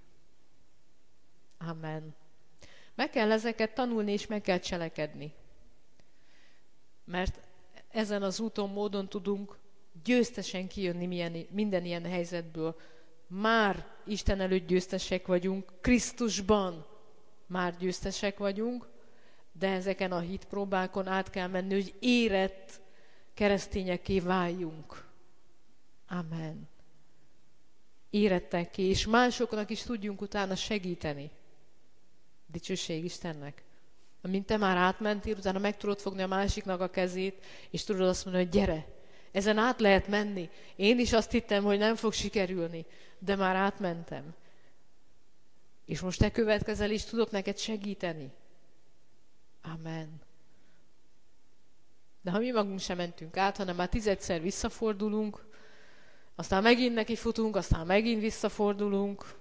Amen. Meg kell ezeket tanulni, és meg kell cselekedni. Mert ezen az úton, módon tudunk győztesen kijönni milyen, minden ilyen helyzetből. Már Isten előtt győztesek vagyunk, Krisztusban. már győztesek vagyunk, de ezeken a hitpróbákon át kell menni, hogy érett keresztényekké váljunk. Amen. Érettekké, és másoknak is tudjunk utána segíteni. Dicsőség Istennek. Amint te már átmentél, utána meg tudod fogni a másiknak a kezét, és tudod azt mondani, hogy gyere, ezen át lehet menni. Én is azt hittem, hogy nem fog sikerülni, de már átmentem. És most te következel, és tudok neked segíteni. Amen. De ha mi magunk sem mentünk át, hanem már tizedszer visszafordulunk, aztán megint neki futunk, aztán megint visszafordulunk,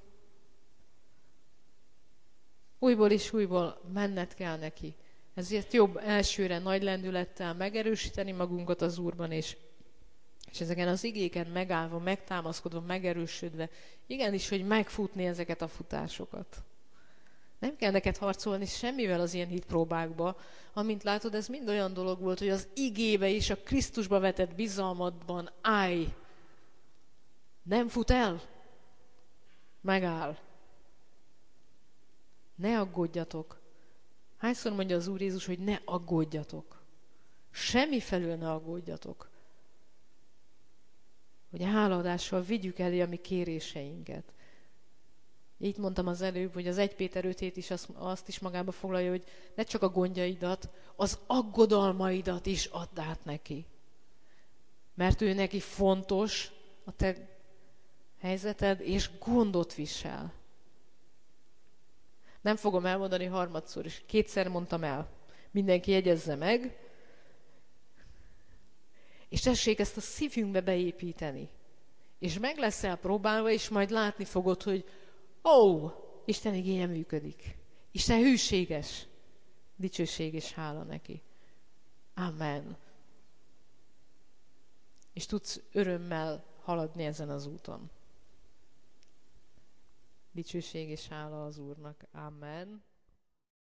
újból és újból menned kell neki. Ezért jobb elsőre nagy lendülettel megerősíteni magunkat az Úrban, és, és ezeken az igéken megállva, megtámaszkodva, megerősödve, igenis, hogy megfutni ezeket a futásokat. Nem kell neked harcolni semmivel az ilyen hitpróbákba. Amint látod, ez mind olyan dolog volt, hogy az igébe és a Krisztusba vetett bizalmadban állj. Nem fut el? Megáll. Ne aggódjatok. Hányszor mondja az Úr Jézus, hogy ne aggódjatok. Semmi felül ne aggódjatok. Hogy háladással vigyük elé a mi kéréseinket. Így mondtam az előbb, hogy az Első Péter öt is azt, azt is magába foglalja, hogy ne csak a gondjaidat, az aggodalmaidat is add át neki. Mert ő neki fontos a te helyzeted, és gondot visel. Nem fogom elmondani harmadszor is. Kétszer mondtam el. Mindenki jegyezze meg. És tessék ezt a szívünkbe beépíteni. És meg leszel próbálva, és majd látni fogod, hogy ó, Isten igénye működik. Isten hűséges. Dicsőség és hála neki. Amen. És tudsz örömmel haladni ezen az úton. Dicsőség és hála az Úrnak. Amen.